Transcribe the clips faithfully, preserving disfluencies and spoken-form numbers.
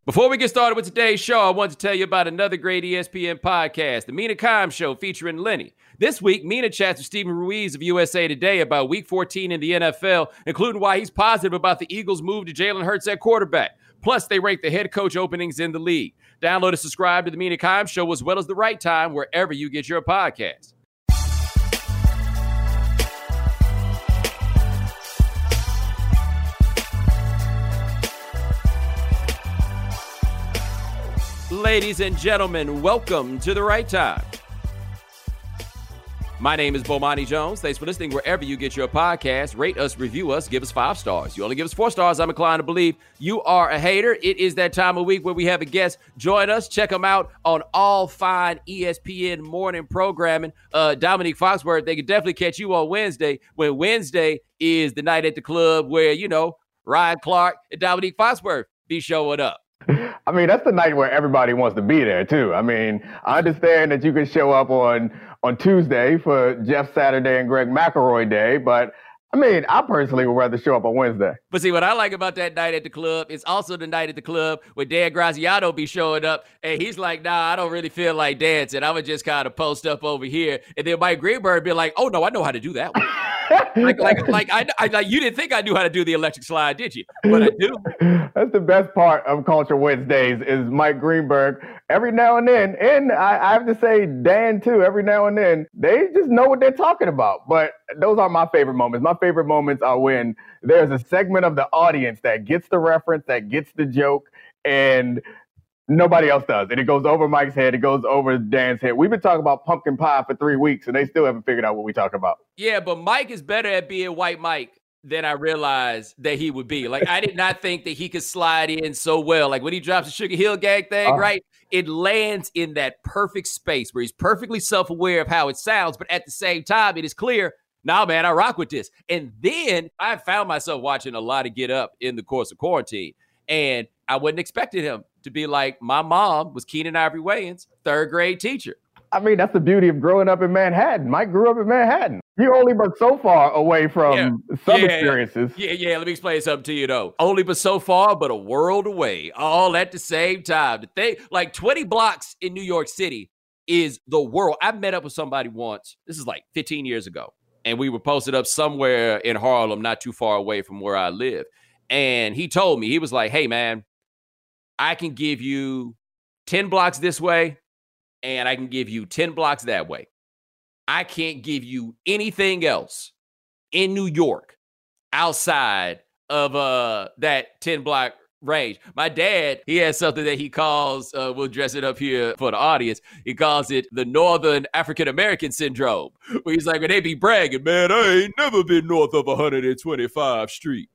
Before we get started with today's show, I want to tell you about another great E S P N podcast, the Mina Kimes Show featuring Lenny. This week, Mina chats with Stephen Ruiz of U S A Today about Week fourteen in the N F L, including why he's positive about the Eagles' move to Jalen Hurts at quarterback. Plus, they rank the head coach openings in the league. Download and subscribe to the Mina Kimes Show as well as The Right Time wherever you get your podcasts. Ladies and gentlemen, welcome to The Right Time. My name is Bomani Jones. Thanks for listening wherever you get your podcast. Rate us, review us, give us five stars. You only give us four stars, I'm inclined to believe you are a hater. It is that time of week where we have a guest join us. Check them out on all fine E S P N morning programming. Uh, Dominique Foxworth, they can definitely catch you on Wednesday, when Wednesday is the night at the club where, you know, Ryan Clark and Dominique Foxworth be showing up. I mean, that's the night where everybody wants to be there, too. I mean, I understand that you can show up on, on Tuesday for Jeff Saturday and Greg McElroy Day, but I mean, I personally would rather show up on Wednesday. But see, what I like about that night at the club is also the night at the club where Dan Graziano be showing up, and he's like, nah, I don't really feel like dancing. I would just kind of post up over here. And then Mike Greenberg be like, oh, no, I know how to do that one. like, like, like, I, I, like, you didn't think I knew how to do the electric slide, did you? But I do. That's the best part of Culture Wednesdays is Mike Greenberg. Every now and then, and I, I have to say Dan, too, every now and then, they just know what they're talking about. But those are my favorite moments. My favorite moments are when there's a segment of the audience that gets the reference, that gets the joke, and nobody else does. And it goes over Mike's head. It goes over Dan's head. We've been talking about pumpkin pie for three weeks, and they still haven't figured out what we talk about. Yeah, but Mike is better at being white Mike than I realized that he would be. Like, I did not think that he could slide in so well. Like, when he drops the Sugar Hill Gang thing, uh, right? It lands in that perfect space where he's perfectly self-aware of how it sounds, but at the same time, it is clear, nah, man, I rock with this. And then I found myself watching a lot of Get Up in the course of quarantine, and I wasn't expecting him to be like, my mom was Keenan Ivory Wayans, third grade teacher. I mean, that's the beauty of growing up in Manhattan. Mike grew up in Manhattan. You only but so far away from yeah. some yeah. experiences. Yeah, yeah. Let me explain something to you, though. Only but so far, but a world away, all at the same time. The thing, like twenty blocks in New York City is the world. I met up with somebody once. This is like fifteen years ago. And we were posted up somewhere in Harlem, not too far away from where I live. And he told me, he was like, hey, man, I can give you ten blocks this way, and I can give you ten blocks that way. I can't give you anything else in New York outside of uh, that ten block range. My dad, he has something that he calls, uh, we'll dress it up here for the audience, he calls it the Northern African American Syndrome, where he's like, when they be bragging, man, I ain't never been north of one hundred twenty-fifth Street.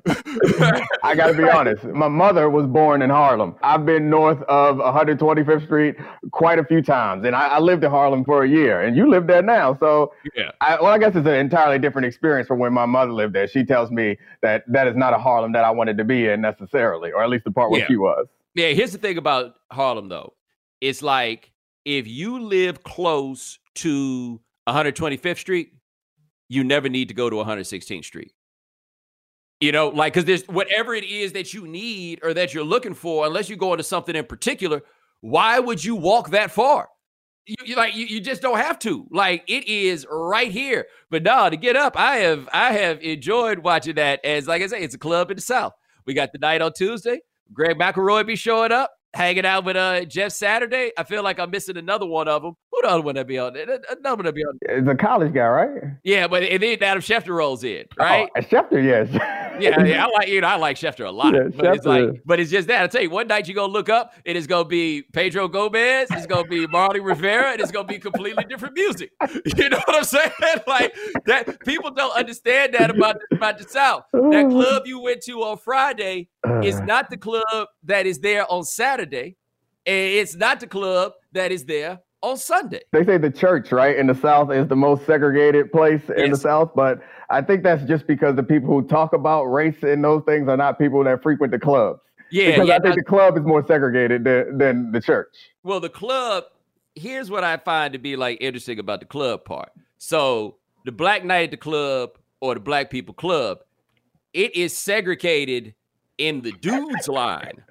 I got to be honest. My mother was born in Harlem. I've been north of one hundred twenty-fifth Street quite a few times, and I, I lived in Harlem for a year, and you live there now. So, yeah. I, well, I guess it's an entirely different experience from when my mother lived there. She tells me that that is not a Harlem that I wanted to be in necessarily, or at least the part where yeah. she was. Yeah, here's the thing about Harlem, though. It's like if you live close to one hundred twenty-fifth Street, you never need to go to one hundred sixteenth Street. You know, like, because there's whatever it is that you need or that you're looking for, unless you go into something in particular, why would you walk that far? You, you like you, you just don't have to. Like, it is right here. But no, to Get Up, I have I have enjoyed watching that. As like I say, it's a club in the South. We got the night on Tuesday. Greg McElroy be showing up, hanging out with uh Jeff Saturday. I feel like I'm missing another one of them. Who the other one that be on there? Another one that be on there. It's a college guy, right? Yeah, but and then Adam Schefter rolls in, right? Oh, Schefter, yes. yeah, yeah, I like you know I like Schefter a lot. Yeah, but Schefter. it's like, but it's just that. I tell you, one night you gonna look up, it is gonna be Pedro Gomez, it's gonna be Marley Rivera, and it's gonna be completely different music. You know what I'm saying? Like that, people don't understand that about about the South. That club you went to on Friday is not the club that is there on Saturday, and it's not the club that is there on Sunday. They say the church, right, in the South is the most segregated place in yes. the South, but I think that's just because the people who talk about race and those things are not people that frequent the clubs. Yeah, because yeah, I think the club is more segregated than, than the church. Well, the club, here's what I find to be like interesting about the club part. So the Black Night at the Club or the Black People Club, it is segregated in the dudes line.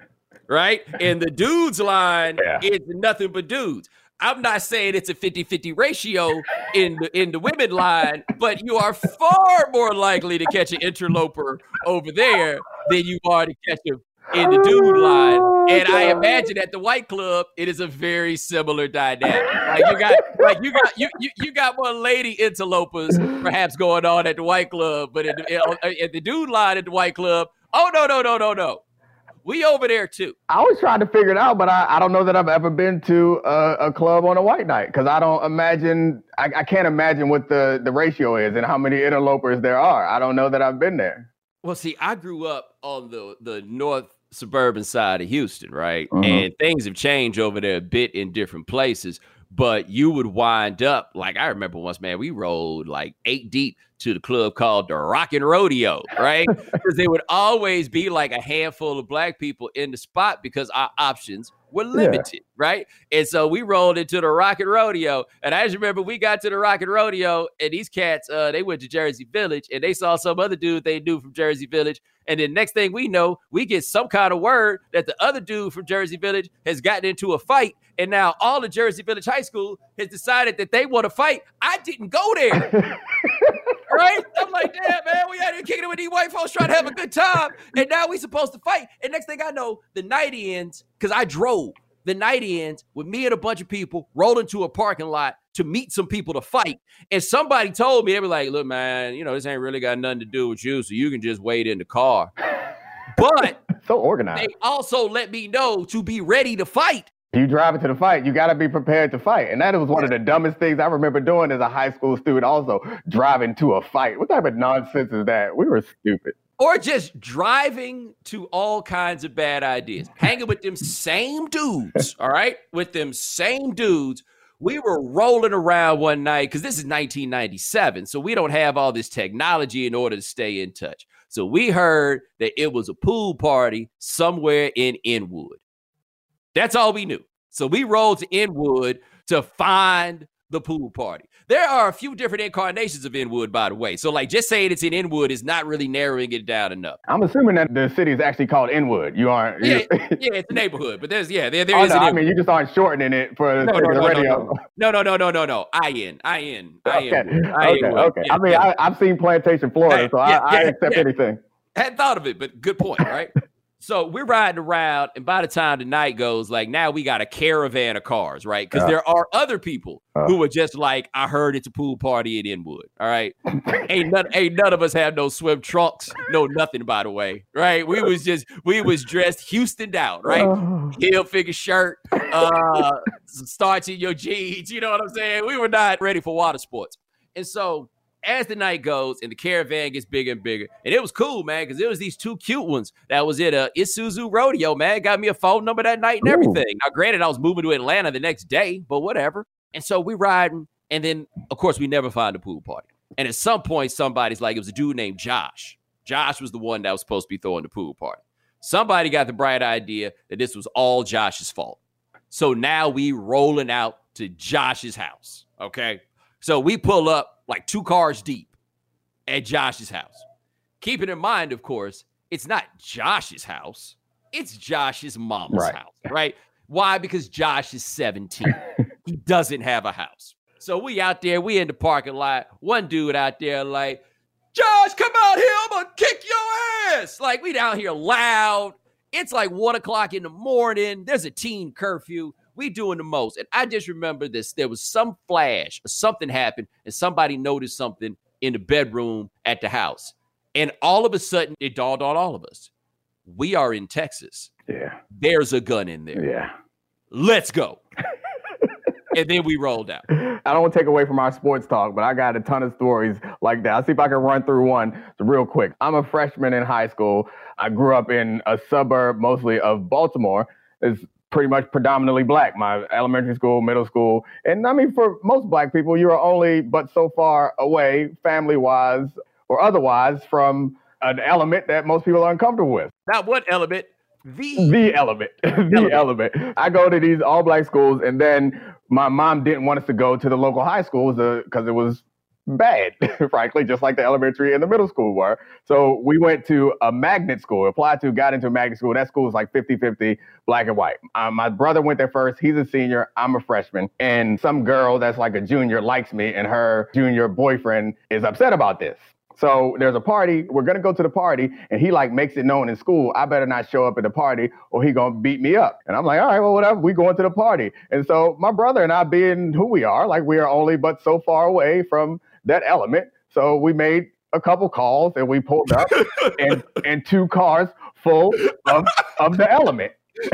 right? And the dudes line Yeah. is nothing but dudes. I'm not saying it's a fifty-fifty ratio in the in the women line, but you are far more likely to catch an interloper over there than you are to catch him in the dude line. And I imagine at the white club, it is a very similar dynamic. Like you got like you got you you, you got more lady interlopers perhaps going on at the white club, but at the, at the dude line at the white club, oh no, no, no, no, no. We over there too. I was trying to figure it out, but I, I don't know that I've ever been to a, a club on a white night because I don't imagine, I, I can't imagine what the, the ratio is and how many interlopers there are. I don't know that I've been there. Well, see, I grew up on the, the north suburban side of Houston, right? Mm-hmm. And things have changed over there a bit in different places, but you would wind up, like I remember once, man, we rode like eight deep to the club called the Rockin' Rodeo, right? Because there would always be like a handful of black people in the spot because our options were limited, yeah. right? And so we rolled into the Rockin' Rodeo. And I just remember we got to the Rockin' Rodeo and these cats, uh, they went to Jersey Village and they saw some other dude they knew from Jersey Village. And then next thing we know, we get some kind of word that the other dude from Jersey Village has gotten into a fight. And now all of Jersey Village High School has decided that they want to fight. I didn't go there. Right? I'm like, damn, man, we out here kicking it with these white folks trying to have a good time. And now we supposed to fight. And next thing I know, the night ends, because I drove, the night ends with me and a bunch of people roll into a parking lot to meet some people to fight. And somebody told me, they were like, look, man, you know, this ain't really got nothing to do with you, so you can just wait in the car. But so organized. They also let me know to be ready to fight. You drive into the fight, you got to be prepared to fight. And that was one of the dumbest things I remember doing as a high school student also, driving to a fight. What type of nonsense is that? We were stupid. Or just driving to all kinds of bad ideas. Hanging with them same dudes, all right? With them same dudes. We were rolling around one night, because this is nineteen ninety-seven, so we don't have all this technology in order to stay in touch. So we heard that it was a pool party somewhere in Inwood. That's all we knew. So we rolled to Inwood to find the pool party. There are a few different incarnations of Inwood, by the way. So like just saying it's in Inwood is not really narrowing it down enough. I'm assuming that the city is actually called Inwood. You aren't. Yeah, yeah, it's a neighborhood, but there's yeah, there there oh, is no, an I Inwood. mean, you just aren't shortening it for no, the, no, the no, radio. No, no, no, no, no, no. I in, I in, I okay, in. I okay, Inwood. okay. Yeah, I mean, yeah. I, I've seen Plantation, Florida, Hey, so yeah, I, yeah, I accept yeah. anything. I hadn't thought of it, but good point, right? So we're riding around, and by the time the night goes, like now we got a caravan of cars, right? Because uh, there are other people uh, who are just like, I heard it's a pool party in Inwood, all right? ain't, none, ain't none of us have no swim trunks, no nothing, by the way, right? We was just, we was dressed Houston down, right? Oh. Heel figure shirt, uh, some starch in your jeans, you know what I'm saying? We were not ready for water sports. And so as the night goes and the caravan gets bigger and bigger, and it was cool, man, because it was these two cute ones that was at a Isuzu Rodeo, man. Got me a phone number that night and everything. Ooh. Now, granted, I was moving to Atlanta the next day, but whatever. And so we riding, and then, of course, we never find a pool party. And at some point, somebody's like, it was a dude named Josh. Josh was the one that was supposed to be throwing the pool party. Somebody got the bright idea that this was all Josh's fault. So now we rolling out to Josh's house, okay? So we pull up like two cars deep at Josh's house. Keeping in mind, of course, it's not Josh's house. It's Josh's mama's right. house, right? Why? Because Josh is seventeen. He doesn't have a house. So we out there, we in the parking lot. One dude out there like, Josh, come out here. I'm going to kick your ass. Like we down here loud. It's like one o'clock in the morning. There's a teen curfew. We doing the most. And I just remember this. There was some flash, something happened, and somebody noticed something in the bedroom at the house. And all of a sudden, it dawned on all of us. We are in Texas. Yeah. There's a gun in there. Yeah. Let's go. And then we rolled out. I don't want to take away from our sports talk, but I got a ton of stories like that. I'll see if I can run through one real quick. I'm a freshman in high school. I grew up in a suburb mostly of Baltimore. It's pretty much predominantly black, my elementary school, middle school. And I mean, for most black people, you're only but so far away, family-wise or otherwise, from an element that most people are uncomfortable with. Not what element? The, the element. the element. element. I go to these all black schools, and then my mom didn't want us to go to the local high schools because uh, it was bad, frankly, just like the elementary and the middle school were. So we went to a magnet school, applied to, got into a magnet school. That school is like fifty-fifty black and white. Um, my brother went there first. He's a senior. I'm a freshman. And some girl that's like a junior likes me, and her junior boyfriend is upset about this. So there's a party. We're going to go to the party, and he like makes it known in school, I better not show up at the party or he going to beat me up. And I'm like, all right, well, whatever. We going to the party. And so my brother and I, being who we are, like we are only but so far away from that element. So we made a couple calls and we pulled up and, and two cars full of, of the element.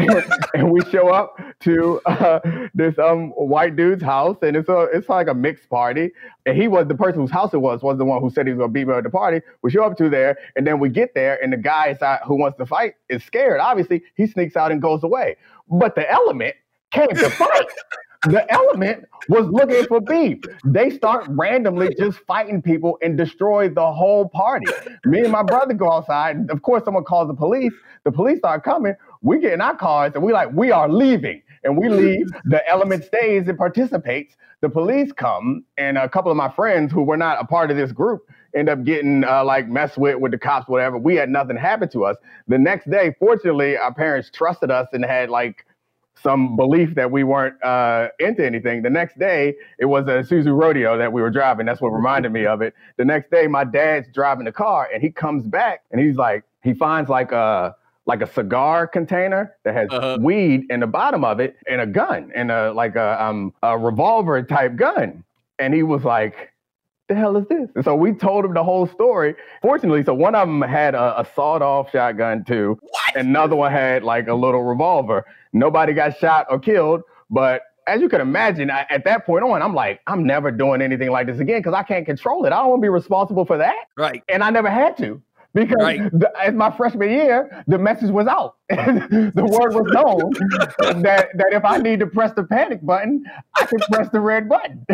And we show up to uh, this um white dude's house, and it's a it's like a mixed party. And he was the person whose house it was was the one who said he was gonna beat me at the party. We show up to there, and then we get there, and the guy inside who wants to fight is scared. Obviously, he sneaks out and goes away. But the element came to fight. The element was looking for beef. They start randomly just fighting people and destroy the whole party. Me and my brother go outside. Of course, someone calls the police. The police start coming. We get in our cars and we like, we are leaving. And we leave. The element stays and participates. The police come, and a couple of my friends who were not a part of this group end up getting uh, like messed with with the cops, whatever. We had nothing happen to us. The next day, fortunately, our parents trusted us and had like some belief that we weren't uh, into anything. The next day, it was a Isuzu Rodeo that we were driving. That's what reminded me of it. The next day, my dad's driving the car, and he comes back, and he's like, he finds like a like a cigar container that has uh-huh. weed in the bottom of it, and a gun, and a like a um a revolver type gun. And he was like, the hell is this? And so we told him the whole story. Fortunately, so one of them had a, a sawed-off shotgun too. What? And another one had like a little revolver. Nobody got shot or killed, but as you can imagine, I, at that point on, I'm like, I'm never doing anything like this again because I can't control it. I don't want to be responsible for that. Right. And I never had to. Because right. the, as my freshman year, the message was out. The word was known that, that if I need to press the panic button, I can press the red button.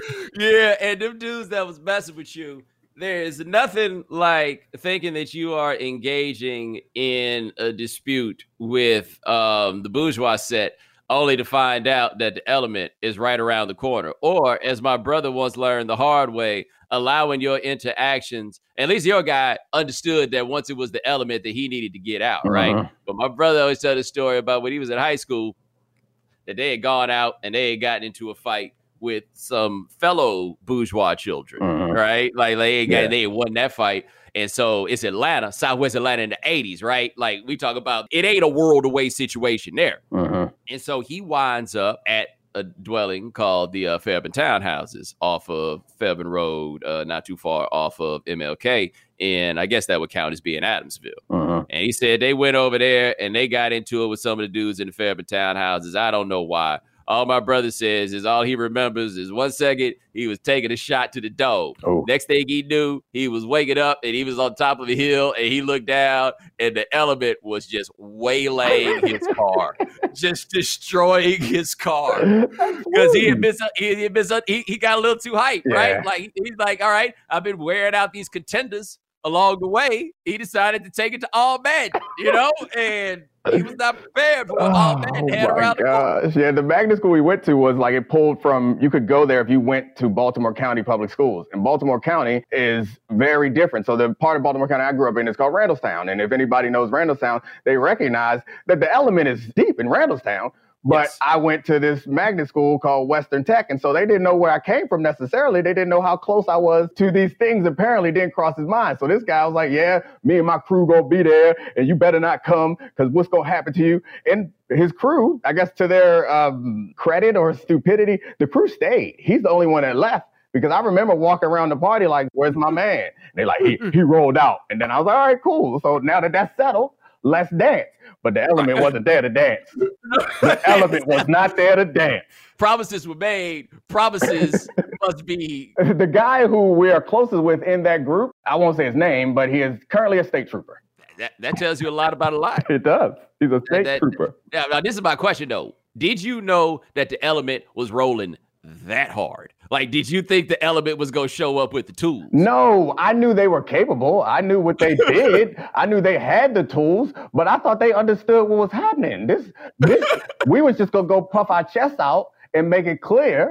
Yeah, and them dudes that was messing with you, there is nothing like thinking that you are engaging in a dispute with um, the bourgeois set, only to find out that the element is right around the corner. Or, as my brother once learned the hard way, allowing your interactions, at least your guy understood that once it was the element that he needed to get out, right? Uh-huh. But my brother always told a story about when he was in high school, that they had gone out and they had gotten into a fight with some fellow bourgeois children, uh-huh. right? Like they, got, yeah. they won that fight. And so it's Atlanta, Southwest Atlanta in the eighties, right? Like we talk about, it ain't a world away situation there. Uh-huh. And so he winds up at a dwelling called the uh, Fairburn Townhouses off of Fairburn Road, uh, not too far off of M L K. And I guess that would count as being Adamsville. Uh-huh. And he said they went over there and they got into it with some of the dudes in the Fairburn Townhouses. I don't know why. All my brother says is all he remembers is one second he was taking a shot to the dome. Oh. Next thing he knew, he was waking up and he was on top of a hill and he looked down and the element was just waylaying his car, just destroying his car because he had been he had been he, he got a little too hyped, yeah. right? Like he's like, all right, I've been wearing out these contenders along the way. He decided to take it to all men, you know, and he was not prepared for what oh, all men had around gosh. the corner. Yeah, the magnet school we went to was like it pulled from, you could go there if you went to Baltimore County Public Schools. And Baltimore County is very different. So the part of Baltimore County I grew up in is called Randallstown. And if anybody knows Randallstown, they recognize that the element is deep in Randallstown. But yes. I went to this magnet school called Western Tech. And so they didn't know where I came from necessarily. They didn't know how close I was to these things. Apparently didn't cross his mind. So this guy was like, yeah, me and my crew gonna be there and you better not come because what's gonna happen to you? And his crew, I guess to their um, credit or stupidity, the crew stayed. He's the only one that left. Because I remember walking around the party like, where's my man? And they're like, he, he rolled out. And then I was like, all right, cool. So now that that's settled, let's dance. But the element wasn't there to dance. The element was not there to dance. Promises were made. Promises must be. The guy who we are closest with in that group, I won't say his name, but he is currently a state trooper. That, that tells you a lot about a lot. It does. He's a state that, that, trooper. Yeah, now this is my question, though. Did you know that the element was rolling that hard? Like, did you think the element was going to show up with the tools? No, I knew they were capable. I knew what they did. I knew they had the tools, but I thought they understood what was happening. This, this, we was just going to go puff our chests out and make it clear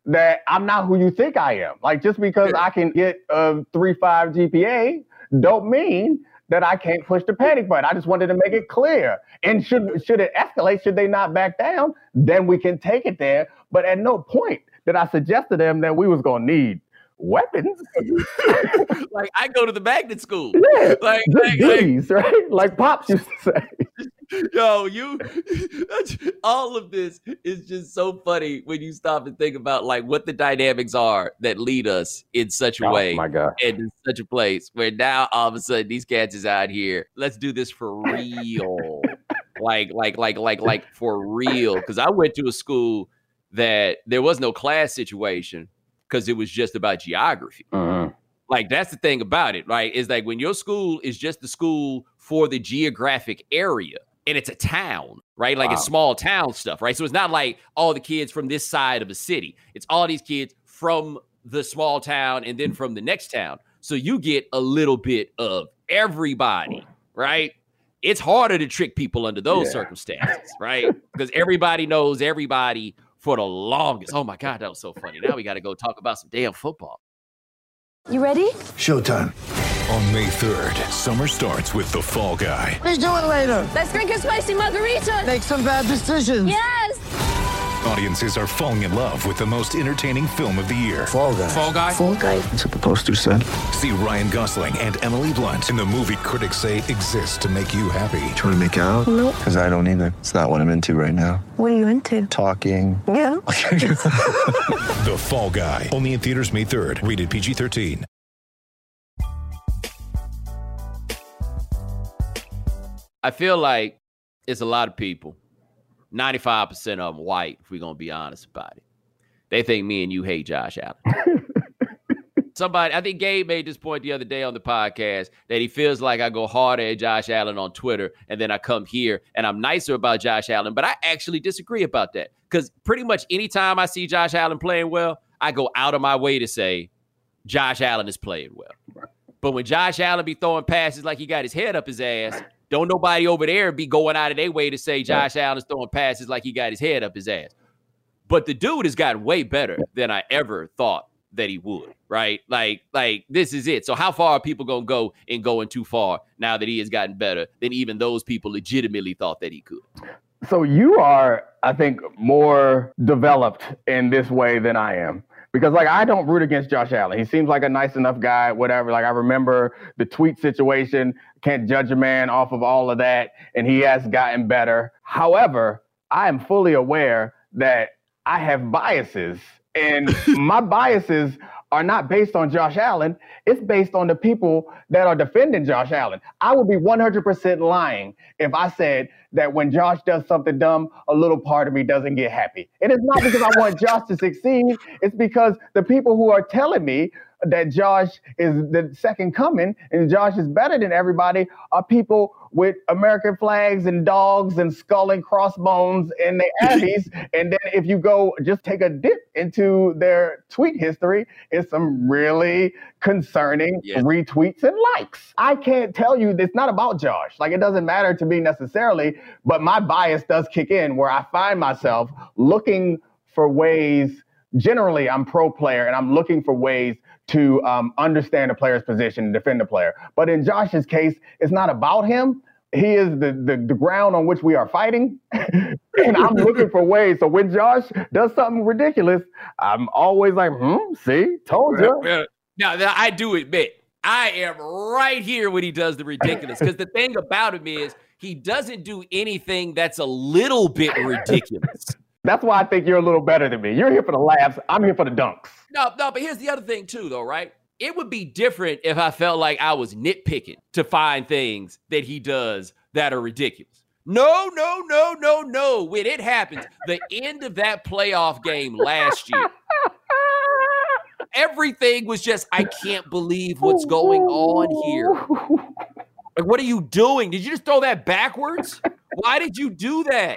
that I'm not who you think I am. Like, just because I can get a three point five G P A don't mean that I can't push the panic button. I just wanted to make it clear. And should should it escalate, should they not back down, then we can take it there. But at no point did I suggest to them that we was going to need weapons. Like, I go to the magnet school. Yeah, like, like, these, like, right? Like Pops used to say. Yo, you, all of this is just so funny when you stop and think about like what the dynamics are that lead us in such a Oh, way my God. and in such a place where now all of a sudden these cats is out here. Let's do this for real. like, like, like, like, like for real. Because I went to a school that there was no class situation because it was just about geography. Mm-hmm. Like, that's the thing about it, right? Is like when your school is just the school for the geographic area. And it's a town, right? Like, wow. It's small town stuff, right? So it's not like all the kids from this side of the city. It's all these kids from the small town and then from the next town. So you get a little bit of everybody, right? It's harder to trick people under those yeah. circumstances, right? Because everybody knows everybody for the longest. Oh, my God, that was so funny. Now we got to go talk about some damn football. You ready? Showtime. On May third, summer starts with The Fall Guy. What are you doing later? Let's drink a spicy margarita. Make some bad decisions. Yes. Audiences are falling in love with the most entertaining film of the year. Fall Guy. Fall Guy? Fall Guy. That's what the poster said. See Ryan Gosling and Emily Blunt in the movie critics say exists to make you happy. Trying to make it out? Nope. Because I don't either. It's not what I'm into right now. What are you into? Talking. Yeah. The Fall Guy. Only in theaters May third. Rated P G thirteen. I feel like it's a lot of people, ninety-five percent of them white, if we're going to be honest about it. They think me and you hate Josh Allen. Somebody, I think Gabe made this point the other day on the podcast that he feels like I go harder at Josh Allen on Twitter and then I come here and I'm nicer about Josh Allen. But I actually disagree about that because pretty much anytime I see Josh Allen playing well, I go out of my way to say Josh Allen is playing well. But when Josh Allen be throwing passes like he got his head up his ass, don't nobody over there be going out of their way to say Josh yeah. Allen is throwing passes like he got his head up his ass. But the dude has gotten way better than I ever thought that he would, right? Like, like this is it. So how far are people going to go in going too far now that he has gotten better than even those people legitimately thought that he could? So you are, I think, more developed in this way than I am. Because, like, I don't root against Josh Allen. He seems like a nice enough guy, whatever. Like, I remember the tweet situation. Can't judge a man off of all of that. And he has gotten better. However, I am fully aware that I have biases. And my biases are not based on Josh Allen. It's based on the people that are defending Josh Allen. I would be one hundred percent lying if I said that when Josh does something dumb, a little part of me doesn't get happy. It is not because I want Josh to succeed. It's because the people who are telling me that Josh is the second coming and Josh is better than everybody are people with American flags and dogs and skull and crossbones and their abbeys. And then if you go just take a dip into their tweet history, it's some really concerning yes. retweets and likes. I can't tell you, it's not about Josh. Like, it doesn't matter to me necessarily, but my bias does kick in where I find myself looking for ways. Generally, I'm pro player and I'm looking for ways to um, understand a player's position and defend the player. But in Josh's case, it's not about him. He is the, the, the ground on which we are fighting. And I'm looking for ways. So when Josh does something ridiculous, I'm always like, hmm, see, told you. Now, now, I do admit, I am right here when he does the ridiculous. Because the thing about him is he doesn't do anything that's a little bit ridiculous. That's why I think you're a little better than me. You're here for the laughs. I'm here for the dunks. No, no, but here's the other thing too, though, right? It would be different if I felt like I was nitpicking to find things that he does that are ridiculous. No, no, no, no, no. When it happens, the end of that playoff game last year, everything was just, I can't believe what's going on here. Like, what are you doing? Did you just throw that backwards? Why did you do that?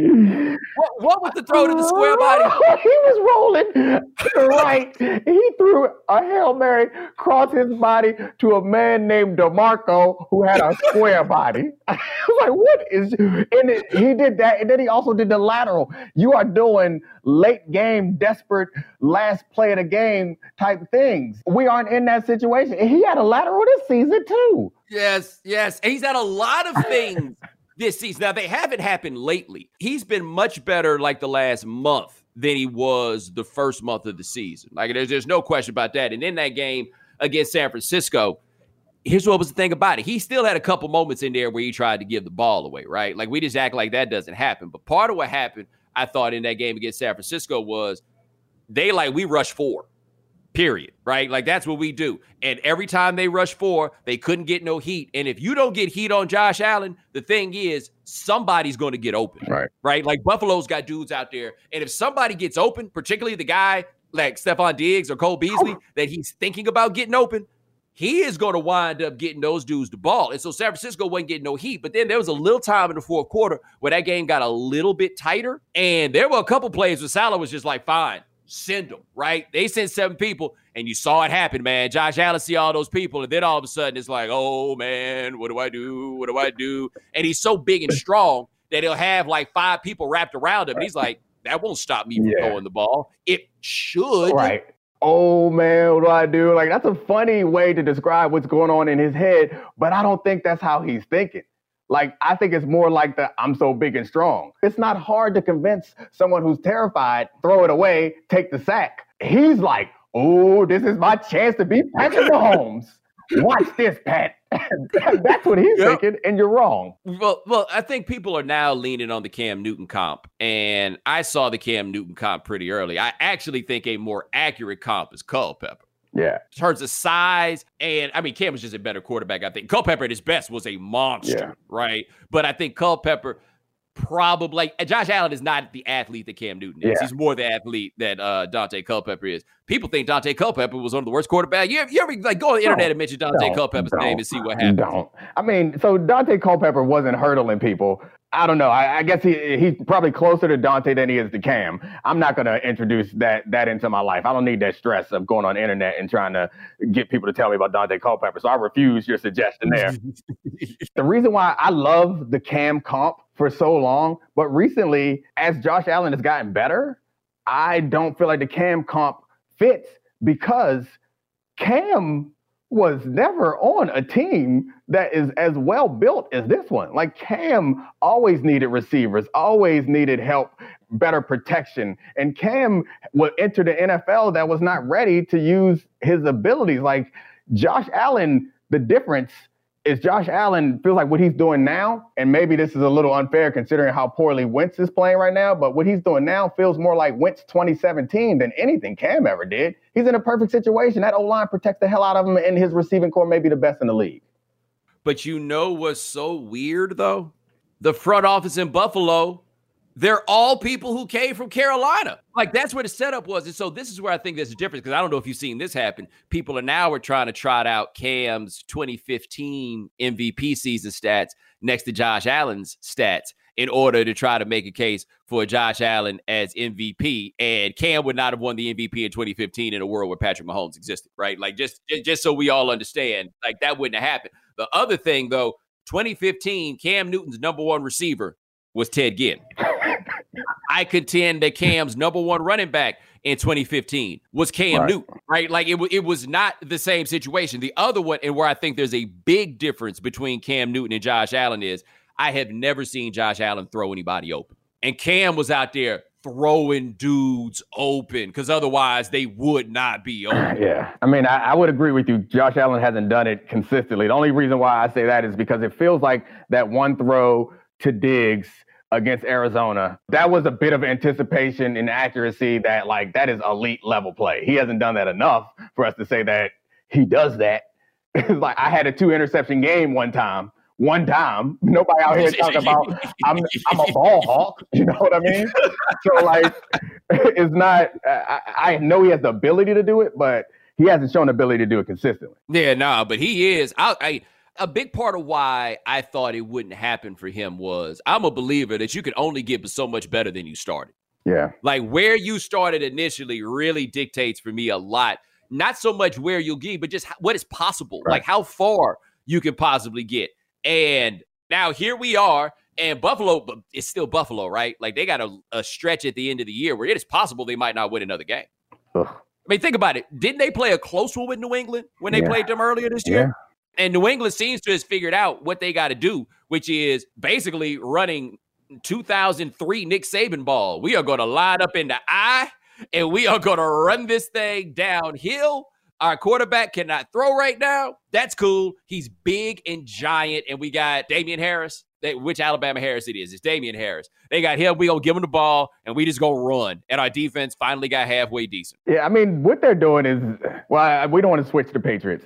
What, what was the throw to the square body? He was rolling to the right. He threw a Hail Mary across his body to a man named DeMarco who had a square body. I was like, what is... And it, he did that, and then he also did the lateral. You are doing late game, desperate, last play of the game type things. We aren't in that situation. And he had a lateral this season, too. Yes, yes. And he's had a lot of things this season. Now, they haven't happened lately. He's been much better like the last month than he was the first month of the season. Like, there's, there's no question about that. And in that game against San Francisco, here's what was the thing about it. He still had a couple moments in there where he tried to give the ball away, right? Like, we just act like that doesn't happen. But part of what happened, I thought, in that game against San Francisco was they, like, we rush four. Period, right? Like, that's what we do. And every time they rush four, they couldn't get no heat. And if you don't get heat on Josh Allen, the thing is, somebody's going to get open, right? Right? Like, Buffalo's got dudes out there. And if somebody gets open, particularly the guy like Stephon Diggs or Cole Beasley, that he's thinking about getting open, he is going to wind up getting those dudes the ball. And so San Francisco wasn't getting no heat. But then there was a little time in the fourth quarter where that game got a little bit tighter. And there were a couple plays where Salah was just like, fine, send them, right? They sent seven people, and you saw it happen, man. Josh Allen see all those people, and then all of a sudden it's like, oh, man, what do I do? What do I do? And he's so big and strong that he'll have like five people wrapped around him. And he's like, that won't stop me from yeah. throwing the ball. It should. Right. Oh, man, what do I do? Like, that's a funny way to describe what's going on in his head, but I don't think that's how he's thinking. Like, I think it's more like the I'm so big and strong. It's not hard to convince someone who's terrified, throw it away, take the sack. He's like, oh, this is my chance to beat Patrick Mahomes. Watch this, Pat. That's what he's yep. thinking, and you're wrong. Well, well, I think people are now leaning on the Cam Newton comp, and I saw the Cam Newton comp pretty early. I actually think a more accurate comp is Culpepper. Yeah. In terms of size, and I mean, Cam was just a better quarterback, I think. Culpepper at his best was a monster, yeah. right? But I think Culpepper probably, like, Josh Allen is not the athlete that Cam Newton is. Yeah. He's more the athlete that uh, Dante Culpepper is. People think Dante Culpepper was one of the worst quarterbacks. You ever, you ever like, go on the internet and mention Dante don't, Culpepper's don't, name and see what happens? Don't. I mean, so Dante Culpepper wasn't hurdling people. I don't know. I, I guess he he's probably closer to Dante than he is to Cam. I'm not going to introduce that that into my life. I don't need that stress of going on the internet and trying to get people to tell me about Dante Culpepper. So I refuse your suggestion there. The reason why I love the Cam comp for so long, but recently, as Josh Allen has gotten better, I don't feel like the Cam comp fits because Cam was never on a team that is as well built as this one. Like, Cam always needed receivers, always needed help, better protection. And Cam would enter the N F L that was not ready to use his abilities. Like, Josh Allen, the difference is Josh Allen feels like what he's doing now, and maybe this is a little unfair considering how poorly Wentz is playing right now, but what he's doing now feels more like Wentz twenty seventeen than anything Cam ever did. He's in a perfect situation. That O-line protects the hell out of him, and his receiving core may be the best in the league. But you know what's so weird, though? The front office in Buffalo, they're all people who came from Carolina. Like, that's where the setup was. And so this is where I think there's a difference, because I don't know if you've seen this happen. People are now are trying to trot out Cam's twenty fifteen M V P season stats next to Josh Allen's stats in order to try to make a case for Josh Allen as M V P. And Cam would not have won the M V P in twenty fifteen in a world where Patrick Mahomes existed, right? Like, just, just so we all understand, like, that wouldn't have happened. The other thing, though, twenty fifteen, Cam Newton's number one receiver was Ted Ginn. I contend that Cam's number one running back in twenty fifteen was Cam right. Newton, right? Like, it, it was not the same situation. The other one, and where I think there's a big difference between Cam Newton and Josh Allen, is I have never seen Josh Allen throw anybody open. And Cam was out there throwing dudes open, because otherwise they would not be open. Yeah. I mean, I, I would agree with you. Josh Allen hasn't done it consistently. The only reason why I say that is because it feels like that one throw to Diggs against Arizona, that was a bit of anticipation and accuracy that, like, that is elite level play. He hasn't done that enough for us to say that he does that. It's like, I had a two interception game one time. One time, nobody out here talking about I'm I'm a ball hawk. You know what I mean? So, like, it's not. I, I know he has the ability to do it, but he hasn't shown the ability to do it consistently. Yeah, no, nah, but he is. I, I A big part of why I thought it wouldn't happen for him was I'm a believer that you can only get so much better than you started. Yeah. Like where you started initially really dictates for me a lot. Not so much where you'll get, but just what is possible. Right. Like how far you can possibly get. And now here we are. And Buffalo is still Buffalo, right? Like they got a, a stretch at the end of the year where it is possible they might not win another game. Ugh. I mean, think about it. Didn't they play a close one with New England when they yeah. played them earlier this year? Yeah. And New England seems to have figured out what they got to do, which is basically running two thousand three Nick Saban ball. We are going to line up in the I, and we are going to run this thing downhill. Our quarterback cannot throw right now. That's cool. He's big and giant, and we got Damian Harris. They, which Alabama Harris it is. It's Damian Harris. They got him. We going to give him the ball, and we just going to run. And our defense finally got halfway decent. Yeah, I mean, what they're doing is, well, we don't want to switch to Patriots.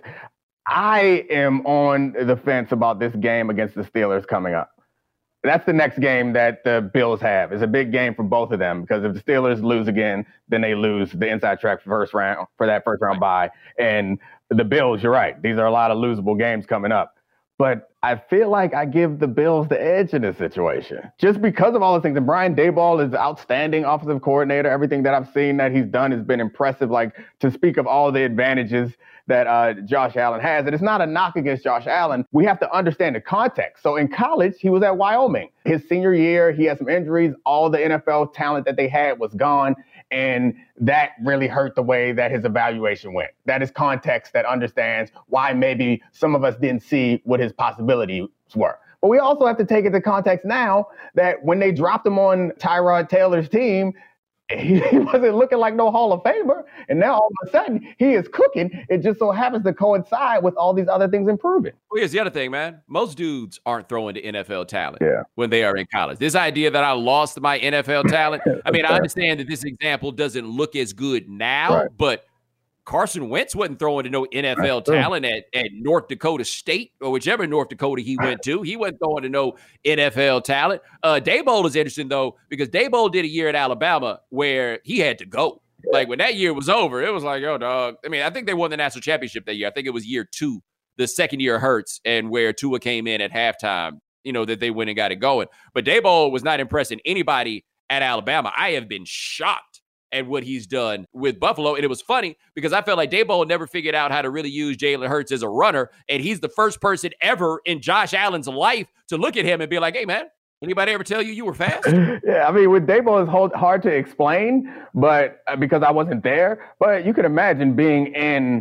I am on the fence about this game against the Steelers coming up. That's the next game that the Bills have. It's a big game for both of them because if the Steelers lose again, then they lose the inside track first round for that first round bye. And the Bills, you're right. These are a lot of losable games coming up. But I feel like I give the Bills the edge in this situation just because of all the things. And Brian Daboll is outstanding offensive coordinator. Everything that I've seen that he's done has been impressive. Like to speak of all the advantages that uh, Josh Allen has. And it's not a knock against Josh Allen. We have to understand the context. So in college, he was at Wyoming. His senior year, he had some injuries. All the N F L talent that they had was gone. And that really hurt the way that his evaluation went. That is context that understands why maybe some of us didn't see what his possibilities were. But we also have to take into context now that when they dropped him on Tyrod Taylor's team, he wasn't looking like no Hall of Famer. And now all of a sudden he is cooking. It just so happens to coincide with all these other things improving. Well, here's the other thing, man. Most dudes aren't throwing to N F L talent yeah. when they are in college. This idea that I lost my N F L talent, I mean, I understand that this example doesn't look as good now, right. but Carson Wentz wasn't throwing to no N F L That's talent at, at North Dakota State or whichever North Dakota he went to. He wasn't throwing to no N F L talent. Uh, Daboll is interesting, though, because Daboll did a year at Alabama where he had to go. Like, when that year was over, it was like, oh, dog. I mean, I think they won the national championship that year. I think it was year two, the second year of Hurts, and where Tua came in at halftime, you know, that they went and got it going. But Daboll was not impressing anybody at Alabama. I have been shocked at what he's done with Buffalo. And it was funny because I felt like Daboll never figured out how to really use Jalen Hurts as a runner. And he's the first person ever in Josh Allen's life to look at him and be like, hey, man, anybody ever tell you you were fast? Yeah, I mean, with Daboll, it's hard to explain, but uh, because I wasn't there. But you can imagine being in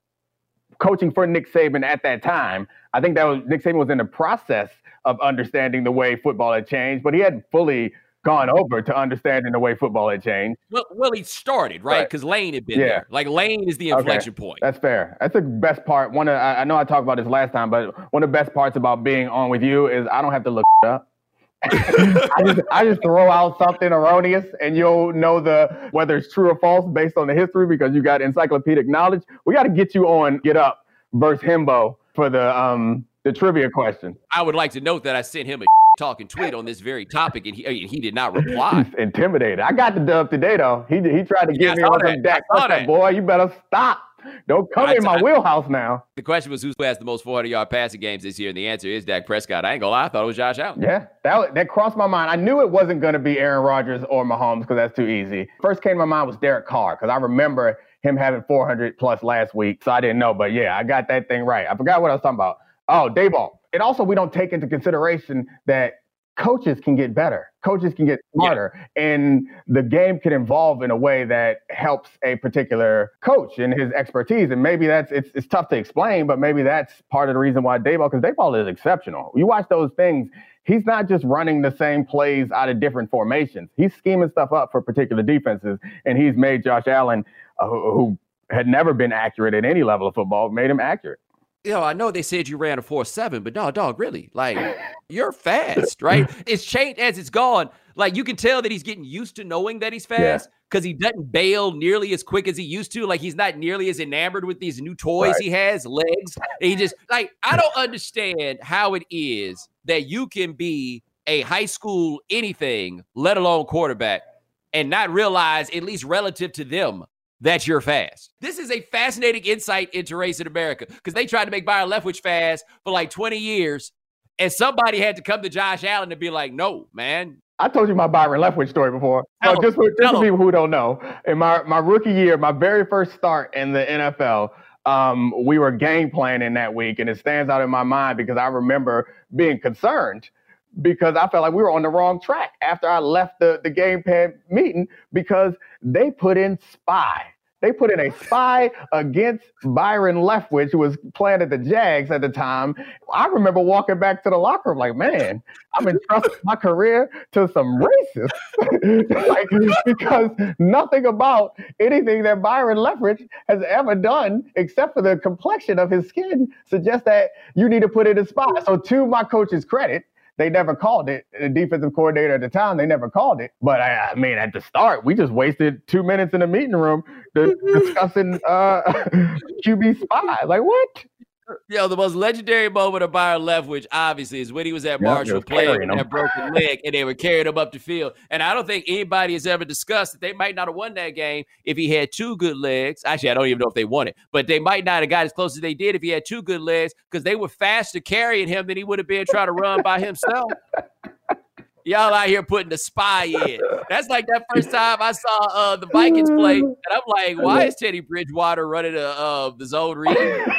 coaching for Nick Saban at that time. I think that was Nick Saban was in the process of understanding the way football had changed, but he hadn't fully gone over to understanding the way football had changed. Well, well he started, right? Because right. Lane had been yeah. there. Like, Lane is the inflection okay. point. That's fair. That's the best part. One of, I, I know I talked about this last time, but one of the best parts about being on with you is I don't have to look it up. I, just, I just throw out something erroneous and you'll know the whether it's true or false based on the history because you got encyclopedic knowledge. We got to get you on Get Up versus Himbo for the um the trivia question. I would like to note that I sent him a talking tweet on this very topic, and he he did not reply. He's intimidated. I got the dub today, though. He he tried to get yeah, me on some Dak Prescott. Boy, you better stop. Don't come I, in my I, wheelhouse now. The question was who has the most four hundred yard passing games this year, and the answer is Dak Prescott. I ain't gonna lie, I thought it was Josh Allen. Yeah, that that crossed my mind. I knew it wasn't going to be Aaron Rodgers or Mahomes because that's too easy. First came to my mind was Derek Carr because I remember him having four hundred plus last week, so I didn't know. But yeah, I got that thing right. I forgot what I was talking about. Oh, Daboll. And also, we don't take into consideration that coaches can get better. Coaches can get smarter. Yeah. And the game can evolve in a way that helps a particular coach and his expertise. And maybe that's, it's, it's tough to explain, but maybe that's part of the reason why Daboll, because Daboll is exceptional. You watch those things, he's not just running the same plays out of different formations. He's scheming stuff up for particular defenses. And he's made Josh Allen, uh, who, who had never been accurate at any level of football, made him accurate. You know, I know they said you ran a four seven, but no, dog, really, like, you're fast, right? It's changed as it's gone. Like, you can tell that he's getting used to knowing that he's fast because yeah. he doesn't bail nearly as quick as he used to. Like, he's not nearly as enamored with these new toys right. he has, legs. And he just, like, I don't understand how it is that you can be a high school anything, let alone quarterback, and not realize, at least relative to them, that you're fast. This is a fascinating insight into race in America because they tried to make Byron Leftwich fast for like twenty years, and somebody had to come to Josh Allen and be like, no, man. I told you my Byron Leftwich story before. Tell So just for, just tell for people who don't know, in my, my rookie year, my very first start in the N F L, um, we were game planning that week, and it stands out in my mind because I remember being concerned because I felt like we were on the wrong track after I left the, the game plan meeting because they put in spy. They put in a spy against Byron Leftwich, who was playing at the Jags at the time. I remember walking back to the locker room like, man, I'm entrusting my career to some racists. like, because nothing about anything that Byron Leftwich has ever done, except for the complexion of his skin, suggests that you need to put in a spy. So to my coach's credit, they never called it. The defensive coordinator at the time, they never called it. But I, I mean, at the start, we just wasted two minutes in the meeting room to, discussing uh, Q B spy. Like, what? Yo, the most legendary moment of Byron Leftwich, obviously, is when he was at Yep, Marshall was playing carrying with him. that broken leg, and they were carrying him up the field. And I don't think anybody has ever discussed that they might not have won that game if he had two good legs. Actually, I don't even know if they won it, but they might not have got as close as they did if he had two good legs because they were faster carrying him than he would have been trying to run by himself. Y'all out here putting the spy in. That's like that first time I saw uh, the Vikings play, and I'm like, why is Teddy Bridgewater running a, uh, the zone read?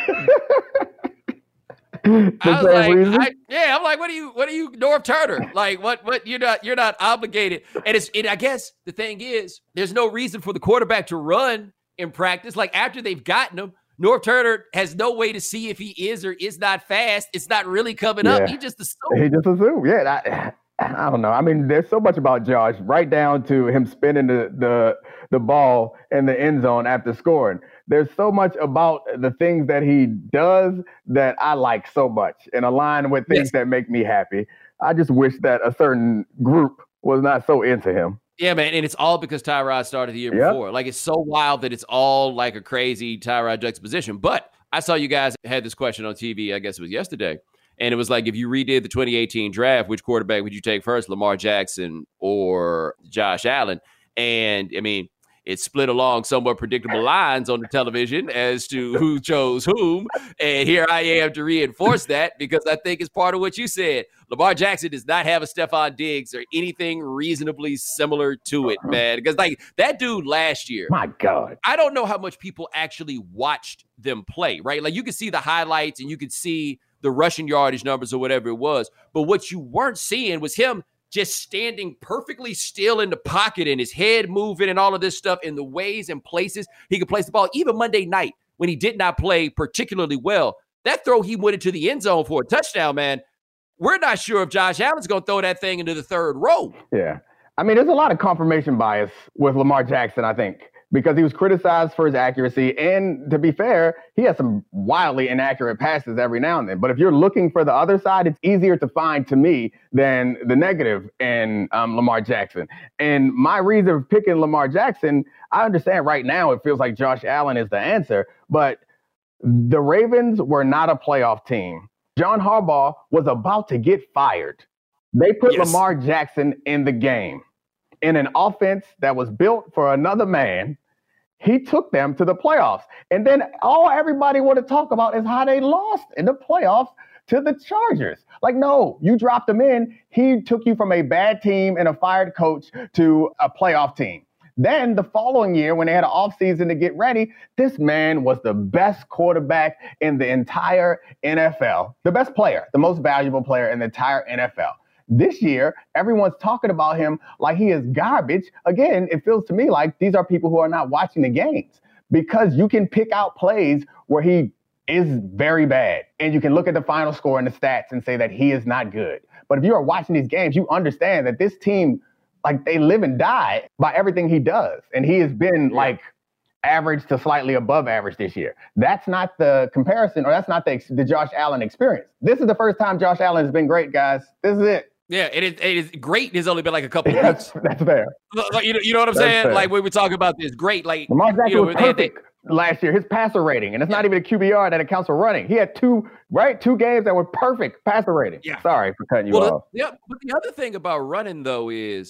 I was like, I, yeah, I'm like, what are you, what are you, Norv Turner? Like, what, what? You're not, you're not obligated. And it's, and I guess the thing is, there's no reason for the quarterback to run in practice. Like after they've gotten him, Norv Turner has no way to see if he is or is not fast. It's not really coming Yeah. up. He just assumed. He just assumed. Yeah. I, I don't know. I mean, there's so much about Josh, right down to him spinning the, the, the ball in the end zone after scoring. There's so much about the things that he does that I like so much and align with things Yes. that make me happy. I just wish that a certain group was not so into him. Yeah, man, and it's all because Tyrod started the year Yep. before. Like, it's so wild that it's all like a crazy Tyrod juxtaposition. But I saw you guys had this question on T V, I guess it was yesterday, and it was like, if you redid the twenty eighteen draft, which quarterback would you take first, Lamar Jackson or Josh Allen? And, I mean, it's split along somewhat predictable lines on the television as to who chose whom. And here I am to reinforce that because I think it's part of what you said. Lamar Jackson does not have a Stephon Diggs or anything reasonably similar to it, man. Because, like, that dude last year, My God. I don't know how much people actually watched them play, right? Like, you could see the highlights and you could see the rushing yardage numbers or whatever it was. But what you weren't seeing was him just standing perfectly still in the pocket and his head moving and all of this stuff in the ways and places he could place the ball. Even Monday night when he did not play particularly well, that throw he went into the end zone for a touchdown, man, we're not sure if Josh Allen's going to throw that thing into the third row. Yeah. I mean, there's a lot of confirmation bias with Lamar Jackson, I think, because he was criticized for his accuracy. And to be fair, he has some wildly inaccurate passes every now and then. But if you're looking for the other side, it's easier to find to me than the negative in um, Lamar Jackson. And my reason for picking Lamar Jackson, I understand right now it feels like Josh Allen is the answer, but the Ravens were not a playoff team. John Harbaugh was about to get fired. They put Yes. Lamar Jackson in the game in an offense that was built for another man. He took them to the playoffs. And then all everybody want to talk about is how they lost in the playoffs to the Chargers. Like, no, you dropped him in. He took you from a bad team and a fired coach to a playoff team. Then the following year, when they had an offseason to get ready, this man was the best quarterback in the entire N F L, the best player, the most valuable player in the entire N F L. This year, everyone's talking about him like he is garbage. Again, it feels to me like these are people who are not watching the games because you can pick out plays where he is very bad and you can look at the final score and the stats and say that he is not good. But if you are watching these games, you understand that this team, like, they live and die by everything he does. And he has been like average to slightly above average this year. That's not the comparison, or that's not the, the Josh Allen experience. This is the first time Josh Allen has been great, guys. This is it. Yeah, it is, it is great. It's only been like a couple of That's, weeks. that's fair. Like, you know, you know what I'm That's saying? fair. Like, when we talking about this, great. Like, Lamar Jackson you know, was they- they- perfect last year. His passer rating, and it's not even a Q B R that it counts for running. He had two, right? Two games that were perfect passer rating. Yeah. Sorry for cutting you Well, off. the, yeah, but the other thing about running, though, is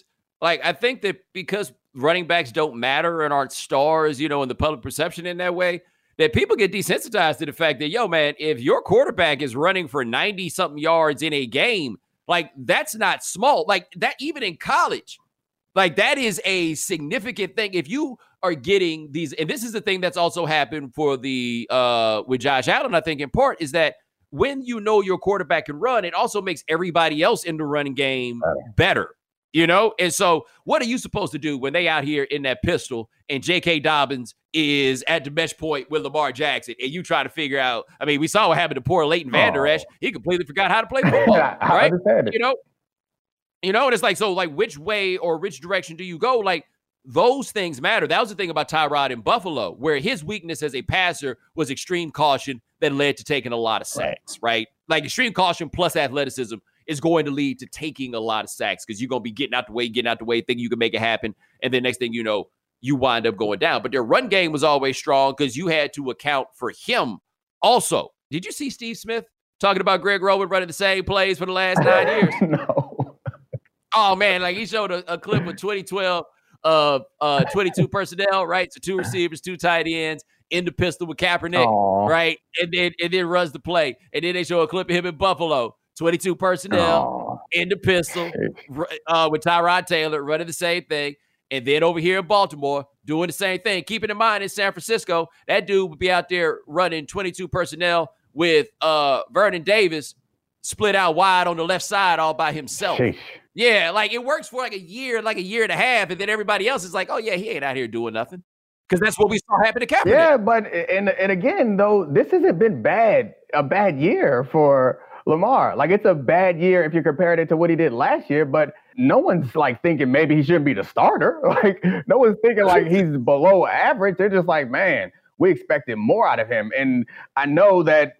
Like, I think that because running backs don't matter and aren't stars, you know, in the public perception in that way, that people get desensitized to the fact that, yo, man, if your quarterback is running for ninety something yards in a game, like, that's not small. Like, that, even in college, like, that is a significant thing. If you are getting these, and this is the thing that's also happened for the, uh, with Josh Allen, I think in part, is that when you know your quarterback can run, it also makes everybody else in the running game better. You know, and so what are you supposed to do when they out here in that pistol and J K. Dobbins is at the mesh point with Lamar Jackson and you try to figure out, I mean, we saw what happened to poor Leighton Vander Esch. He completely forgot how to play football, right? You know, you know, and it's like, so like which way or which direction do you go? Like those things matter. That was the thing about Tyrod in Buffalo, where his weakness as a passer was extreme caution that led to taking a lot of sacks, right? right? Like extreme caution plus athleticism is going to lead to taking a lot of sacks because you're going to be getting out the way, getting out the way, thinking you can make it happen. And then next thing you know, you wind up going down. But their run game was always strong because you had to account for him also. Did you see Steve Smith talking about Greg Roman running the same plays for the last nine years? No. Oh, man, like he showed a, a clip of twenty twelve of uh, twenty-two personnel, right? So two receivers, two tight ends, in the pistol with Kaepernick, Aww. right? And then, and then runs the play. And then they show a clip of him in Buffalo. twenty-two personnel, oh, in the pistol, uh, with Tyrod Taylor running the same thing. And then over here in Baltimore, doing the same thing. Keeping in mind in San Francisco, that dude would be out there running twenty-two personnel with uh, Vernon Davis split out wide on the left side all by himself. Sheesh. Yeah, like it works for like a year, like a year and a half. And then everybody else is like, oh, yeah, he ain't out here doing nothing. Because that's what we saw happen to Kaepernick. Yeah, but and and again, though, this hasn't been bad, a bad year for Lamar. Like it's a bad year if you compared it to what he did last year, but no one's like thinking maybe he shouldn't be the starter. Like no one's thinking like he's below average. They're just like, man, we expected more out of him. And I know that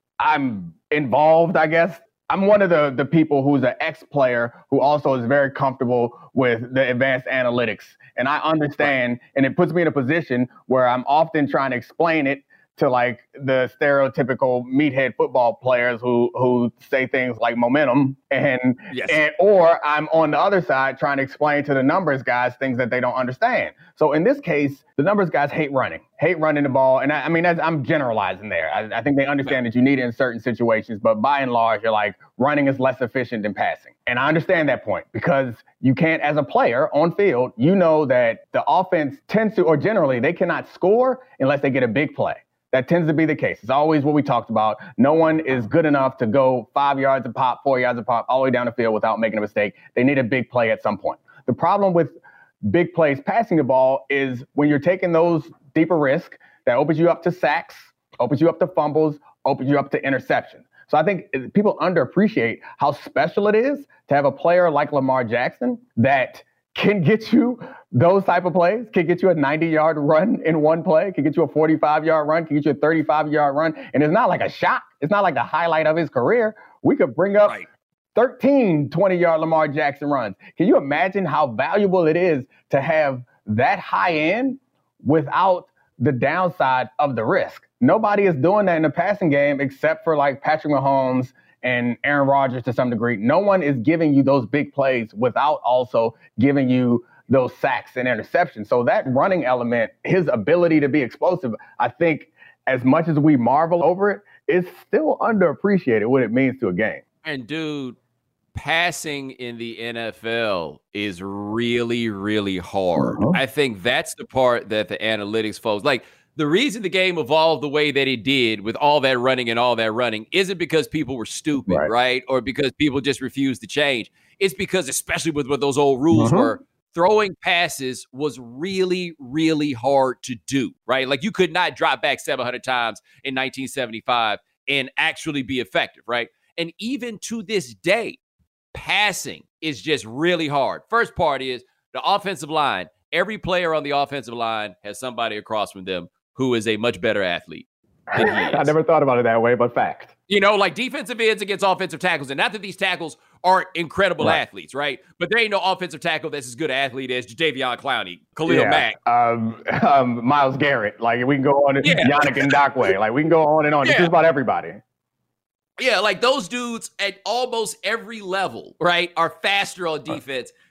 I'm involved, I guess. I'm one of the, the people who's an ex-player who also is very comfortable with the advanced analytics. And I understand, and it puts me in a position where I'm often trying to explain it to like the stereotypical meathead football players who who say things like momentum and, yes. and or I'm on the other side trying to explain to the numbers guys things that they don't understand. So in this case, the numbers guys hate running, hate running the ball. And I, I mean, that's, I'm generalizing there. I, I think they understand that you need it in certain situations, but by and large, you're like running is less efficient than passing. And I understand that point because you can't, as a player on field, you know that the offense tends to, or generally they cannot score unless they get a big play. That tends to be the case. It's always what we talked about. No one is good enough to go five yards a pop, four yards a pop, all the way down the field without making a mistake. They need a big play at some point. The problem with big plays passing the ball is when you're taking those deeper risks, that opens you up to sacks, opens you up to fumbles, opens you up to interceptions. So I think people underappreciate how special it is to have a player like Lamar Jackson that can get you those type of plays, can get you a ninety-yard run in one play, can get you a forty-five-yard run, can get you a thirty-five-yard run. And it's not like a shot. It's not like the highlight of his career. We could bring up right. thirteen twenty-yard Lamar Jackson runs. Can you imagine how valuable it is to have that high end without the downside of the risk? Nobody is doing that in the passing game except for like Patrick Mahomes and Aaron Rodgers to some degree. No one is giving you those big plays without also giving you those sacks and interceptions. So that running element, his ability to be explosive, I think as much as we marvel over it, it's still underappreciated what it means to a game. And dude, passing in the N F L is really, really hard. Uh-huh. I think that's the part that the analytics folks, like, the reason the game evolved the way that it did with all that running and all that running isn't because people were stupid, right? right? Or because people just refused to change. It's because, especially with what those old rules uh-huh. were, throwing passes was really, really hard to do, right? Like you could not drop back seven hundred times in nineteen seventy-five and actually be effective, right? And even to this day, passing is just really hard. First part is the offensive line. Every player on the offensive line has somebody across from them who is a much better athlete than he is. I never thought about it that way, but fact. You know, like defensive ends against offensive tackles. And not that these tackles aren't incredible right. athletes, right? But there ain't no offensive tackle that's as good an athlete as Jadeveon Clowney, Khalil yeah. Mack. Um, um, Myles Garrett. Like, we can go on. Yeah. Yannick Ngakoue. Like, we can go on and on. Yeah. It's just about everybody. Yeah, like those dudes at almost every level, right, are faster on defense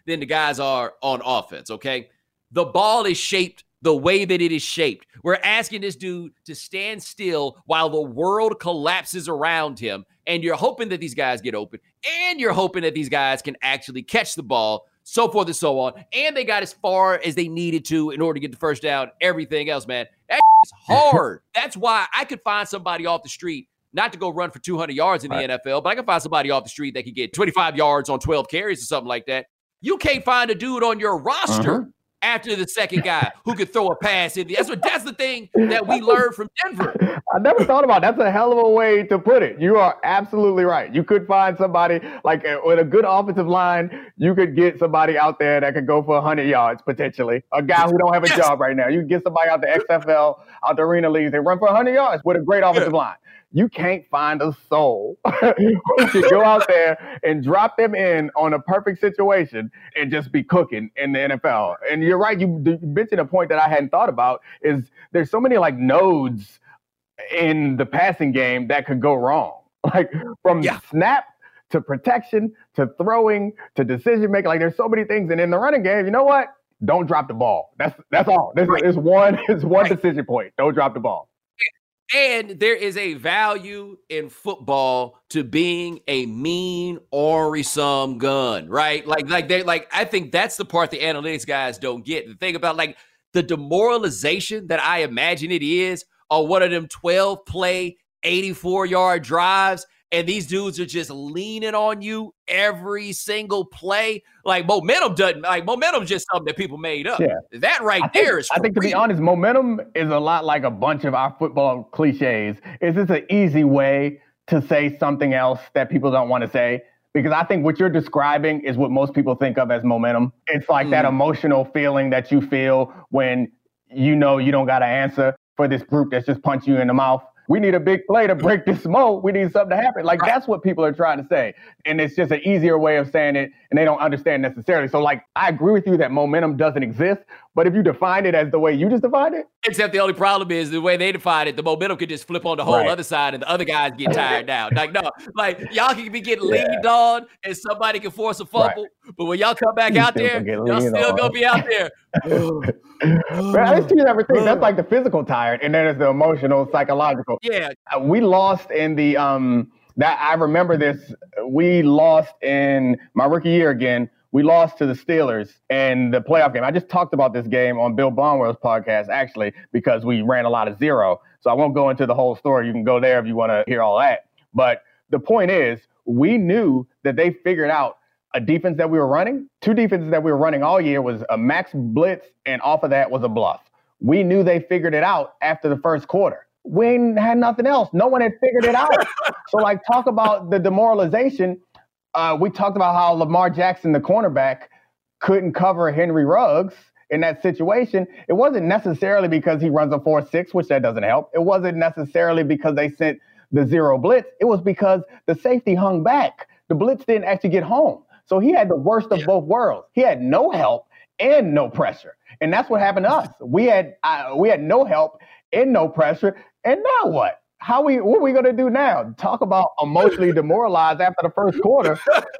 than the guys are on offense, okay? The ball is shaped the way that it is shaped. We're asking this dude to stand still while the world collapses around him, and you're hoping that these guys get open, and you're hoping that these guys can actually catch the ball, so forth and so on, and they got as far as they needed to in order to get the first down, everything else, man. That is hard. That's why I could find somebody off the street, not to go run for two hundred yards in the right. N F L, but I can find somebody off the street that could get twenty-five yards on twelve carries or something like that. You can't find a dude on your roster uh-huh. after the second guy who could throw a pass in. That's what that's the thing that we learned from Denver. I never thought about it. That's a hell of a way to put it. You are absolutely right. You could find somebody like uh, with a good offensive line. You could get somebody out there that could go for one hundred yards potentially. A guy who don't have a yes. job right now. You can get somebody out the X F L, out the arena leagues, and run for one hundred yards with a great offensive yeah. line. You can't find a soul who can go out there and drop them in on a perfect situation and just be cooking in the N F L. And you're right. You, you mentioned a point that I hadn't thought about is there's so many like nodes in the passing game that could go wrong. Like from yeah. snap to protection to throwing to decision making. Like there's so many things. And in the running game, you know what? Don't drop the ball. That's that's all. This right. is one is one right. decision point. Don't drop the ball. And there is a value in football to being a mean, ornery-some gun, right? Like, like they like. I think that's the part the analytics guys don't get. The thing about like the demoralization that I imagine it is on one of them twelve-play, eighty-four-yard drives, and these dudes are just leaning on you every single play. Like momentum doesn't like momentum's just something that people made up. Yeah. That right I there think, is. I think to real. be honest, momentum is a lot like a bunch of our football cliches. It's just an easy way to say something else that people don't want to say. Because I think what you're describing is what most people think of as momentum. It's like mm. that emotional feeling that you feel when you know you don't got an answer for this group that's just punched you in the mouth. We need a big play to break this mold. We need something to happen. Like, right. that's what people are trying to say. And it's just an easier way of saying it, and they don't understand necessarily. So, like, I agree with you that momentum doesn't exist, but if you define it as the way you just defined it. Except the only problem is the way they define it, the momentum could just flip on the whole right. other side, and the other guys get tired down. Like, no, like, y'all can be getting yeah. leaned on, and somebody can force a fumble, right. but when y'all come back you out there, y'all still going to be out there. Man, there's two separate things. That's like the physical tired, and then there's the emotional, psychological. Yeah. We lost in the um that I remember this. We lost in my rookie year again. We lost to the Steelers in the playoff game. I just talked about this game on Bill Barnwell's podcast, actually, because we ran a lot of zero. So I won't go into the whole story. You can go there if you want to hear all that. But the point is, we knew that they figured out a defense that we were running. Two defenses that we were running all year was a max blitz, and off of that was a bluff. We knew they figured it out after the first quarter. We ain't had nothing else. No one had figured it out. So, like, talk about the demoralization. Uh, we talked about how Lamar Jackson, the cornerback, couldn't cover Henry Ruggs in that situation. It wasn't necessarily because he runs a four six, which that doesn't help. It wasn't necessarily because they sent the zero blitz. It was because the safety hung back. The blitz didn't actually get home. So he had the worst of yeah. both worlds. He had no help and no pressure. And that's what happened to us. We had uh, we had no help and no pressure. And now what? How we what are we gonna do now? Talk about emotionally demoralized after the first quarter.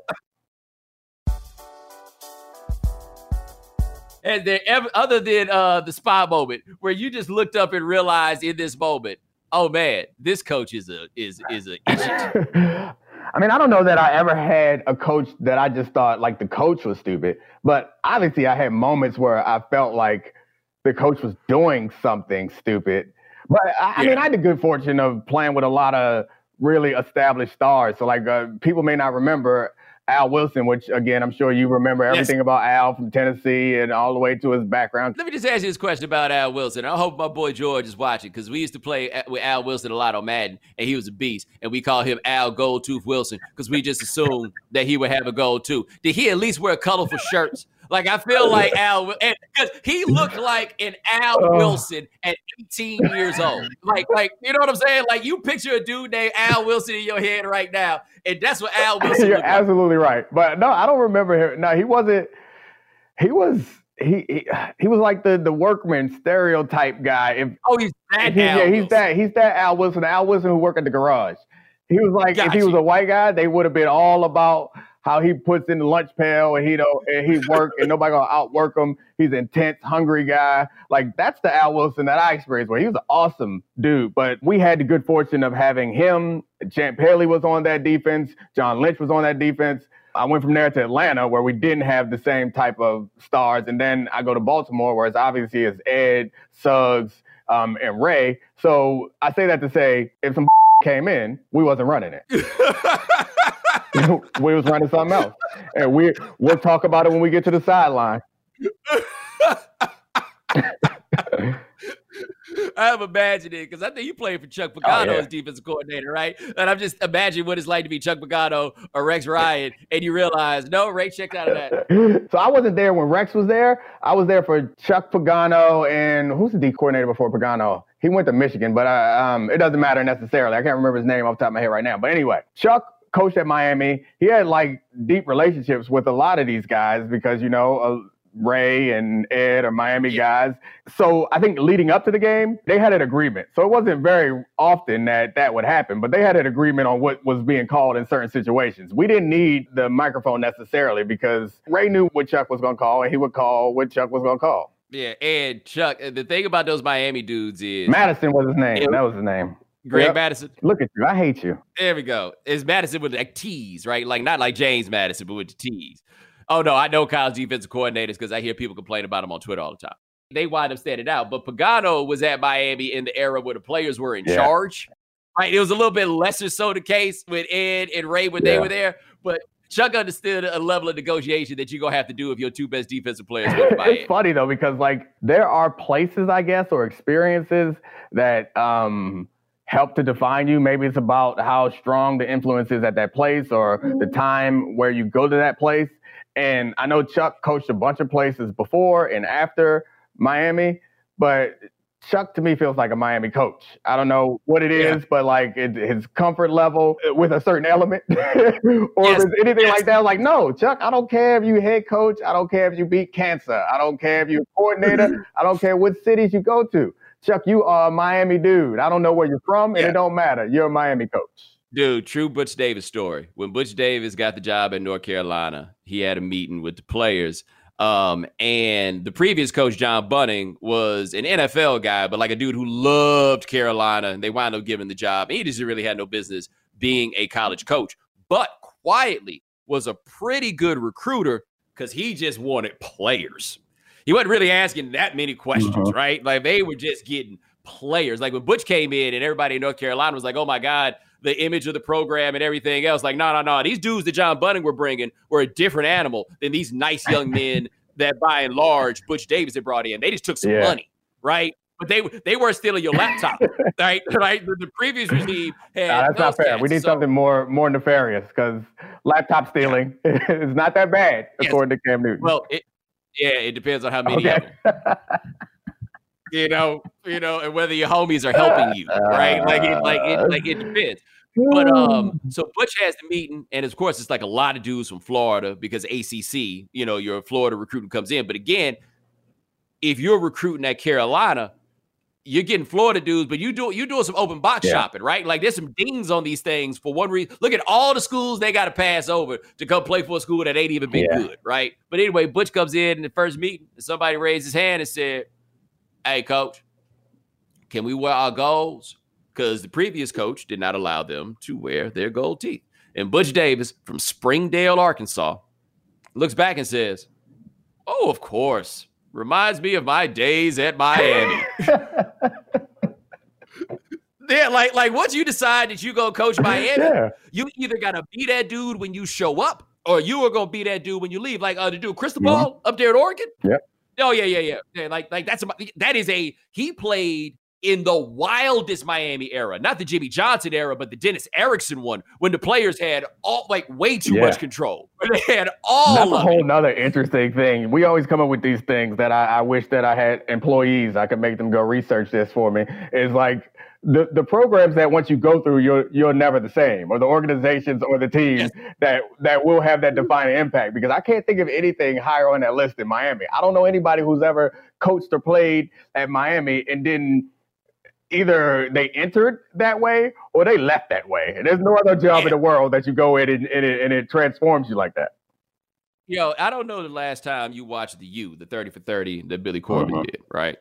And there, other than uh, the spy moment, where you just looked up and realized in this moment, oh man, this coach is a is is a idiot. I mean, I don't know that I ever had a coach that I just thought like the coach was stupid, but obviously I had moments where I felt like the coach was doing something stupid. But I, yeah. I mean, I had the good fortune of playing with a lot of really established stars. So like uh, people may not remember Al Wilson, which again, I'm sure you remember everything yes. about Al from Tennessee and all the way to his background. Let me just ask you this question about Al Wilson. I hope my boy George is watching because we used to play with Al Wilson a lot on Madden, and he was a beast. And we call him Al Goldtooth Wilson because we just assumed that he would have a gold too. Did he at least wear colorful shirts? Like, I feel like Al, because he looked like an Al Wilson at eighteen years old. Like, like you know what I'm saying? Like, you picture a dude named Al Wilson in your head right now, and that's what Al Wilson You're looked absolutely like. right. But no, I don't remember him. No, he wasn't. He was. He he, he was like the, the workman stereotype guy. If, oh, he's that he, Al Yeah, Wilson. he's that. He's that Al Wilson. The Al Wilson who worked at the garage. He was like, Got if he you. was a white guy, they would have been all about how he puts in the lunch pail and he don't and he work and nobody gonna outwork him. He's an intense, hungry guy. Like that's the Al Wilson that I experienced where he was an awesome dude. But we had the good fortune of having him. Champ Haley was on that defense. John Lynch was on that defense. I went from there to Atlanta where we didn't have the same type of stars. And then I go to Baltimore where it's obviously it's Ed, Suggs, um, and Ray. So I say that to say if some came in, we wasn't running it. We was running something else. And we, we'll talk about it when we get to the sideline. I'm imagining it because I think you played for Chuck Pagano oh, yeah. as defensive coordinator, right? And I'm just imagining what it's like to be Chuck Pagano or Rex Ryan, and you realize, no, Ray checked out of that. So I wasn't there when Rex was there. I was there for Chuck Pagano and who's the D coordinator before Pagano? He went to Michigan, but I, um, it doesn't matter necessarily. I can't remember his name off the top of my head right now. But anyway, Chuck coached at Miami. He had like deep relationships with a lot of these guys because, you know, uh, Ray and Ed are Miami yeah. guys. So I think leading up to the game, they had an agreement. So it wasn't very often that that would happen, but they had an agreement on what was being called in certain situations. We didn't need the microphone necessarily because Ray knew what Chuck was going to call and he would call what Chuck was going to call. Yeah, and Chuck, the thing about those Miami dudes is... Madison was his name. It, that was his name. Greg yep. Madison. Look at you. I hate you. There we go. It's Madison with like T's, right? Like not like James Madison, but with the T's. Oh, no, I know Kyle's defensive coordinators because I hear people complain about him on Twitter all the time. They wind up standing out. But Pagano was at Miami in the era where the players were in yeah. charge. Right? It was a little bit lesser so the case with Ed and Ray when yeah. they were there. But Chuck understood a level of negotiation that you're going to have to do if your two best defensive players go to Miami. It's funny, though, because, like, there are places, I guess, or experiences that um, help to define you. Maybe it's about how strong the influence is at that place or the time where you go to that place. And I know Chuck coached a bunch of places before and after Miami, but Chuck to me feels like a Miami coach. I don't know what it is, yeah. but like it, his comfort level with a certain element or yes. if it's anything yes. like that. Like, no, Chuck, I don't care if you head coach. I don't care if you beat cancer. I don't care if you're a coordinator. I don't care what cities you go to. Chuck, you are a Miami dude. I don't know where you're from and yeah. it don't matter. You're a Miami coach. Dude, true Butch Davis story. When Butch Davis got the job at North Carolina, he had a meeting with the players. Um, and the previous coach, John Bunning, was an N F L guy, but like a dude who loved Carolina. And they wound up giving the job. He just really had no business being a college coach, but quietly was a pretty good recruiter because he just wanted players. He wasn't really asking that many questions, uh-huh. right? Like they were just getting players. Like when Butch came in and everybody in North Carolina was like, oh my God, the image of the program and everything else. Like, no, no, no. These dudes that John Bunning were bringing were a different animal than these nice young men that, by and large, Butch Davis had brought in. They just took some yeah. money, right? But they they weren't stealing your laptop, right? Right? The, the previous regime had. No, that's not fair. Cats, we need so. something more more nefarious because laptop stealing yeah. is not that bad, yes. according to Cam Newton. Well, it, yeah, it depends on how many okay. of them. You know, you know, and whether your homies are helping you, right? Like it, like it, like it depends. But um, so Butch has the meeting, and of course, it's like a lot of dudes from Florida because A C C, you know, your Florida recruiting comes in. But again, if you're recruiting at Carolina, you're getting Florida dudes, but you do you doing some open box yeah. shopping, right? Like there's some dings on these things for one reason. Look at all the schools they got to pass over to come play for a school that ain't even been yeah. good, right? But anyway, Butch comes in in the first meeting, and somebody raised his hand and said, "Hey, coach, can we wear our golds?" Because the previous coach did not allow them to wear their gold teeth. And Butch Davis from Springdale, Arkansas, looks back and says, "Oh, of course. Reminds me of my days at Miami." Yeah, like, like once you decide that you're going to coach Miami, yeah. you either got to be that dude when you show up or you are going to be that dude when you leave. Like uh, the dude, Cristobal, mm-hmm. up there at Oregon. Yep. Oh, yeah, yeah, yeah. yeah like, like that's a, that is a – he played – in the wildest Miami era, not the Jimmy Johnson era, but the Dennis Erickson one, when the players had all like way too yeah. much control. They had all. That's of a whole it. nother interesting thing. We always come up with these things that I, I wish that I had employees. I could make them go research this for me. Is like the the programs that once you go through, you're you're never the same, or the organizations or the teams yes. that that will have that defining impact. Because I can't think of anything higher on that list than Miami. I don't know anybody who's ever coached or played at Miami and didn't either they entered that way or they left that way. And there's no other job Yeah. in the world that you go in and, and, it, and it transforms you like that. Yo, I don't know the last time you watched the U, the thirty for thirty that Billy Corbin Uh-huh. did, right?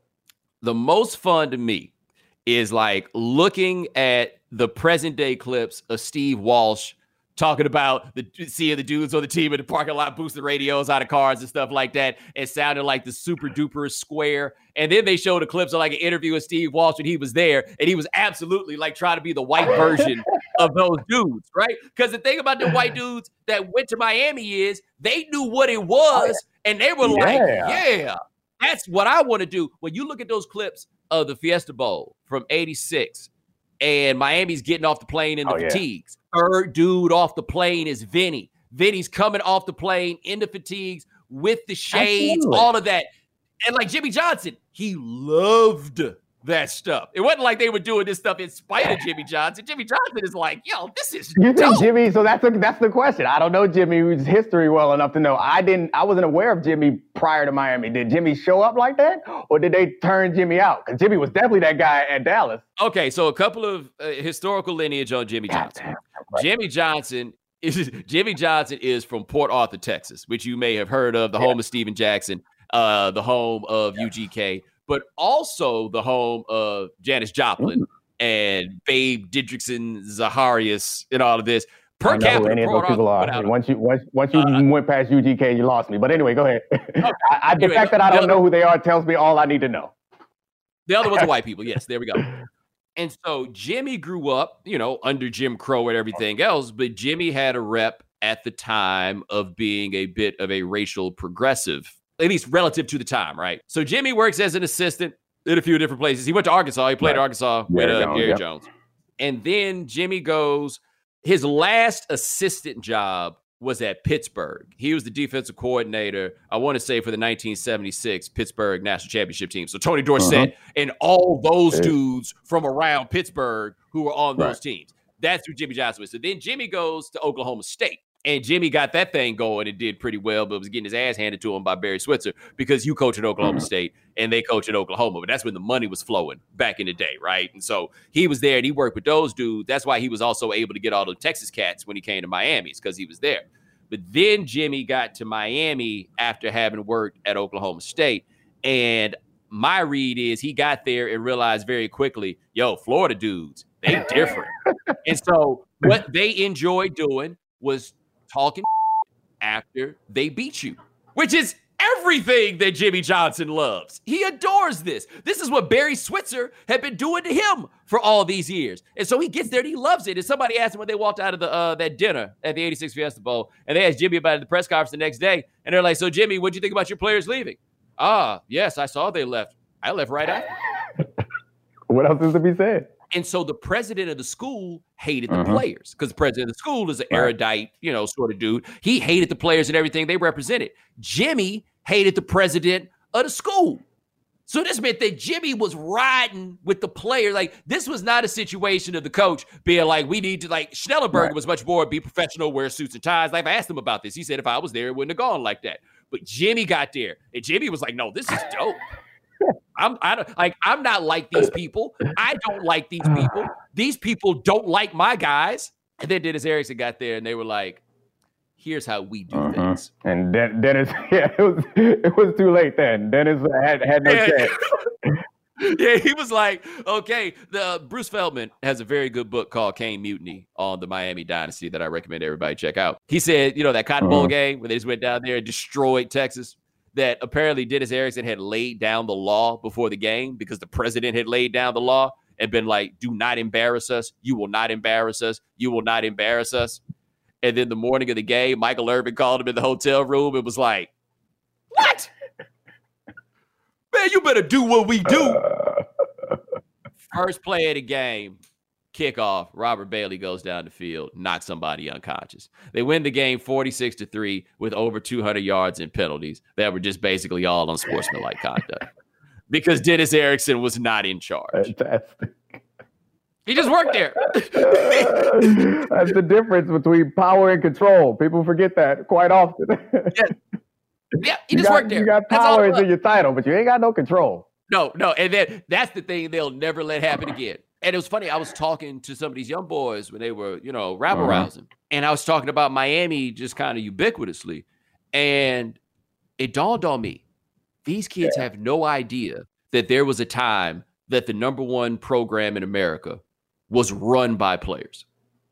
The most fun to me is like looking at the present day clips of Steve Walsh talking about the seeing the dudes on the team in the parking lot boosting radios out of cars and stuff like that. It sounded like the super duper square. And then they showed the clips of like an interview with Steve Walsh when he was there, and he was absolutely like trying to be the white version of those dudes, right? Because the thing about the white dudes that went to Miami is they knew what it was, and they were like, Yeah. yeah, that's what I want to do. When you look at those clips of the Fiesta Bowl from eighty-six, and Miami's getting off the plane in the Oh, yeah. fatigues. Third dude off the plane is Vinny. Vinny's coming off the plane in the fatigues with the shades, Absolutely. all of that. And like Jimmy Johnson, he loved that stuff. It wasn't like they were doing this stuff in spite of Jimmy Johnson. Jimmy Johnson is like, yo, this is You think dope. Jimmy? So that's a, that's the question. I don't know Jimmy's history well enough to know. I didn't. I wasn't aware of Jimmy prior to Miami. Did Jimmy show up like that, or did they turn Jimmy out? Because Jimmy was definitely that guy at Dallas. Okay, so a couple of uh, historical lineage on Jimmy Johnson. Jimmy Johnson is Jimmy Johnson is from Port Arthur, Texas, which you may have heard of, the Yeah. home of Steven Jackson, uh, the home of U G K, but also the home of Janis Joplin and Babe Didrikson, Zaharias, and all of this. Per I don't know who capita, any of Port those people Arthur put are. out- Once you once once you Uh, went past U G K, you lost me. But anyway, go ahead. I, I, the Anyway, fact that I the don't other- know who they are tells me all I need to know. The other ones are white people. Yes, there we go. And so Jimmy grew up, you know, under Jim Crow and everything else, but Jimmy had a rep at the time of being a bit of a racial progressive, at least relative to the time, right? So Jimmy works as an assistant in a few different places. He went to Arkansas. He played at Right. Arkansas with Jerry uh, Jones, Jerry yep. Jones. And then Jimmy goes, his last assistant job was at Pittsburgh. He was the defensive coordinator, I want to say, for the nineteen seventy-six Pittsburgh National Championship team. So Tony Dorsett and all those Yeah. dudes from around Pittsburgh who were on those Right. teams. That's who Jimmy Johnson was. So then Jimmy goes to Oklahoma State. And Jimmy got that thing going and did pretty well, but was getting his ass handed to him by Barry Switzer because you coach at Oklahoma State and they coach at Oklahoma. But that's when the money was flowing back in the day, right? And so he was there and he worked with those dudes. That's why he was also able to get all the Texas cats when he came to Miami, because he was there. But then Jimmy got to Miami after having worked at Oklahoma State. And my read is he got there and realized very quickly, yo, Florida dudes, they different. And so what they enjoyed doing was talking after they beat you, which is everything that Jimmy Johnson loves. He adores this. This is what Barry Switzer had been doing to him for all these years. And so he gets there and he loves it. And somebody asked him when they walked out of the uh, that dinner at the eighty-six Fiesta Bowl, and they asked Jimmy about it at the press conference the next day. And they're like, so Jimmy, what'd you think about your players leaving? Ah, yes, I saw they left. I left right after. What else is to be said? And so the president of the school hated the Uh-huh. players because the president of the school is an Right. erudite, you know, sort of dude. He hated the players and everything they represented. Jimmy hated the president of the school. So this meant that Jimmy was riding with the player. Like, this was not a situation of the coach being like, we need to, like, Schnellenberger Right. was much more be professional, wear suits and ties. Like, I asked him about this. He said if I was there, it wouldn't have gone like that. But Jimmy got there, and Jimmy was like, no, this is dope. I'm I don't like I'm not like these people. I don't like these people. These people don't like my guys. And then Dennis Erickson got there and they were like, here's how we do Uh-huh. things. And Den- Dennis, yeah, it was it was too late then. Dennis had had no Yeah. chance. Yeah, he was like, okay, the Bruce Feldman has a very good book called Kane Mutiny on the Miami Dynasty that I recommend everybody check out. He said, you know, that Cotton Bowl Uh-huh. game where they just went down there and destroyed Texas, that apparently Dennis Erickson had laid down the law before the game because the president had laid down the law and been like, do not embarrass us. You will not embarrass us. You will not embarrass us. And then the morning of the game, Michael Irvin called him in the hotel room and was like, what? Man, you better do what we do. First play of the game, kickoff, Robert Bailey goes down the field, knocks somebody unconscious. They win the game forty-six to three with over two hundred yards and penalties that were just basically all unsportsmanlike conduct because Dennis Erickson was not in charge. Fantastic. He just worked there. That's the difference between power and control. People forget that quite often. Yeah, he you just got, worked there. You got That's all power it is was. in your title, but you ain't got no control. no, no. And then that's the thing they'll never let happen again. And it was funny. I was talking to some of these young boys when they were, you know, rabble rousing. Uh-huh. And I was talking about Miami just kind of ubiquitously. And it dawned on me, these kids yeah. have no idea that there was a time that the number one program in America was run by players.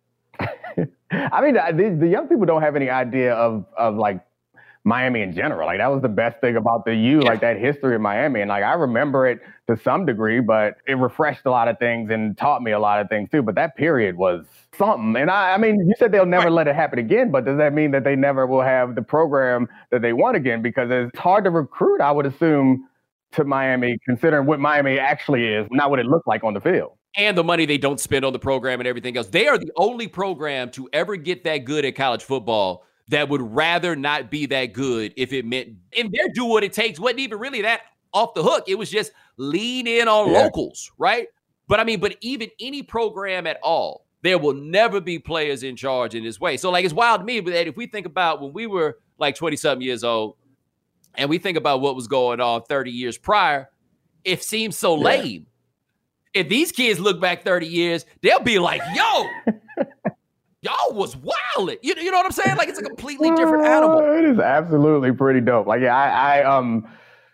I mean, the, the young people don't have any idea of, of like, Miami in general. Like, that was the best thing about the U, yeah. like that history of Miami. And like, I remember it to some degree, but it refreshed a lot of things and taught me a lot of things too. But that period was something. And I, I mean, you said they'll never right. let it happen again, but does that mean that they never will have the program that they want again? Because it's hard to recruit, I would assume, to Miami, considering what Miami actually is, not what it looked like on the field. And the money they don't spend on the program and everything else. They are the only program to ever get that good at college football that would rather not be that good if it meant, and they're doing what it takes. Wasn't even really that off the hook. It was just lean in on yeah. locals, right? But I mean, but even any program at all, there will never be players in charge in this way. So like, it's wild to me, but if we think about when we were like twenty-something years old and we think about what was going on thirty years prior, it seems so yeah. lame. If these kids look back thirty years, they'll be like, yo, y'all was wildin'. You, you know what I'm saying? Like, it's a completely different animal. Uh, it is absolutely pretty dope. Like, yeah, I, I um,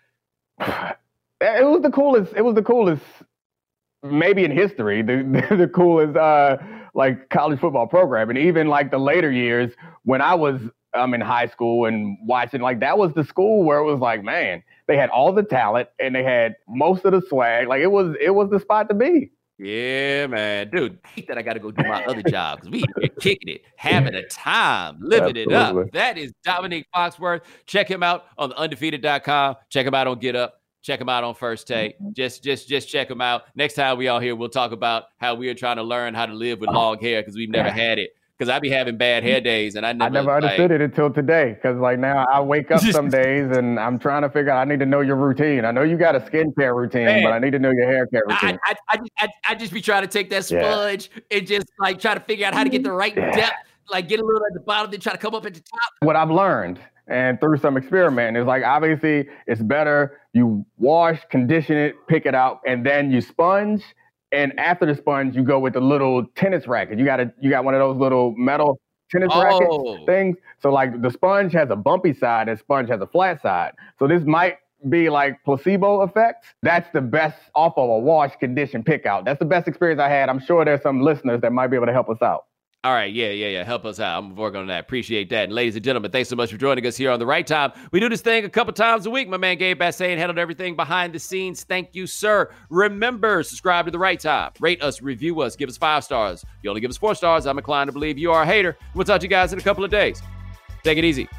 it was the coolest. It was the coolest, maybe in history, the the, the coolest uh, like college football program. And even like the later years when I was um in high school and watching, like that was the school where it was like, man, they had all the talent and they had most of the swag. Like it was, it was the spot to be. Yeah, man. Dude, I hate that I got to go do my other job because we are kicking it, having a time, living Absolutely. It up. That is Dominique Foxworth. Check him out on the undefeated dot com. Check him out on Get Up. Check him out on First Take. Just, just, just check him out. Next time we all here, we'll talk about how we are trying to learn how to live with long hair because we've never had it. Because I be having bad hair days, and I never, I never understood like, it until today. Because like now, I wake up some days, and I'm trying to figure out. I need to know your routine. I know you got a skincare routine, man, but I need to know your hair care routine. I, I, I, I just be trying to take that sponge yeah. and just like try to figure out how to get the right yeah. depth. Like get a little at the bottom, then try to come up at the top. What I've learned, and through some experiment, is like obviously it's better you wash, condition it, pick it out, and then you sponge. And after the sponge, you go with the little tennis racket. You got a, you got one of those little metal tennis oh. racket things. So like the sponge has a bumpy side and sponge has a flat side. So this might be like placebo effect. That's the best off of a wash, condition, pick out. That's the best experience I had. I'm sure there's some listeners that might be able to help us out. All right. Yeah, yeah, yeah. Help us out. I'm working on that. Appreciate that. And ladies and gentlemen, thanks so much for joining us here on The Right Time. We do this thing a couple times a week. My man Gabe Bassane handled everything behind the scenes. Thank you, sir. Remember, subscribe to The Right Time. Rate us, review us, give us five stars. You only give us four stars, I'm inclined to believe you are a hater. We'll talk to you guys in a couple of days. Take it easy.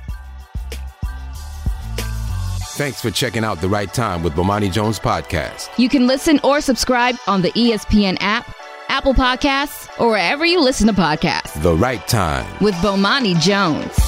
Thanks for checking out The Right Time with Bomani Jones Podcast. You can listen or subscribe on the E S P N app, Apple Podcasts, or wherever you listen to podcasts. The Right Time with Bomani Jones.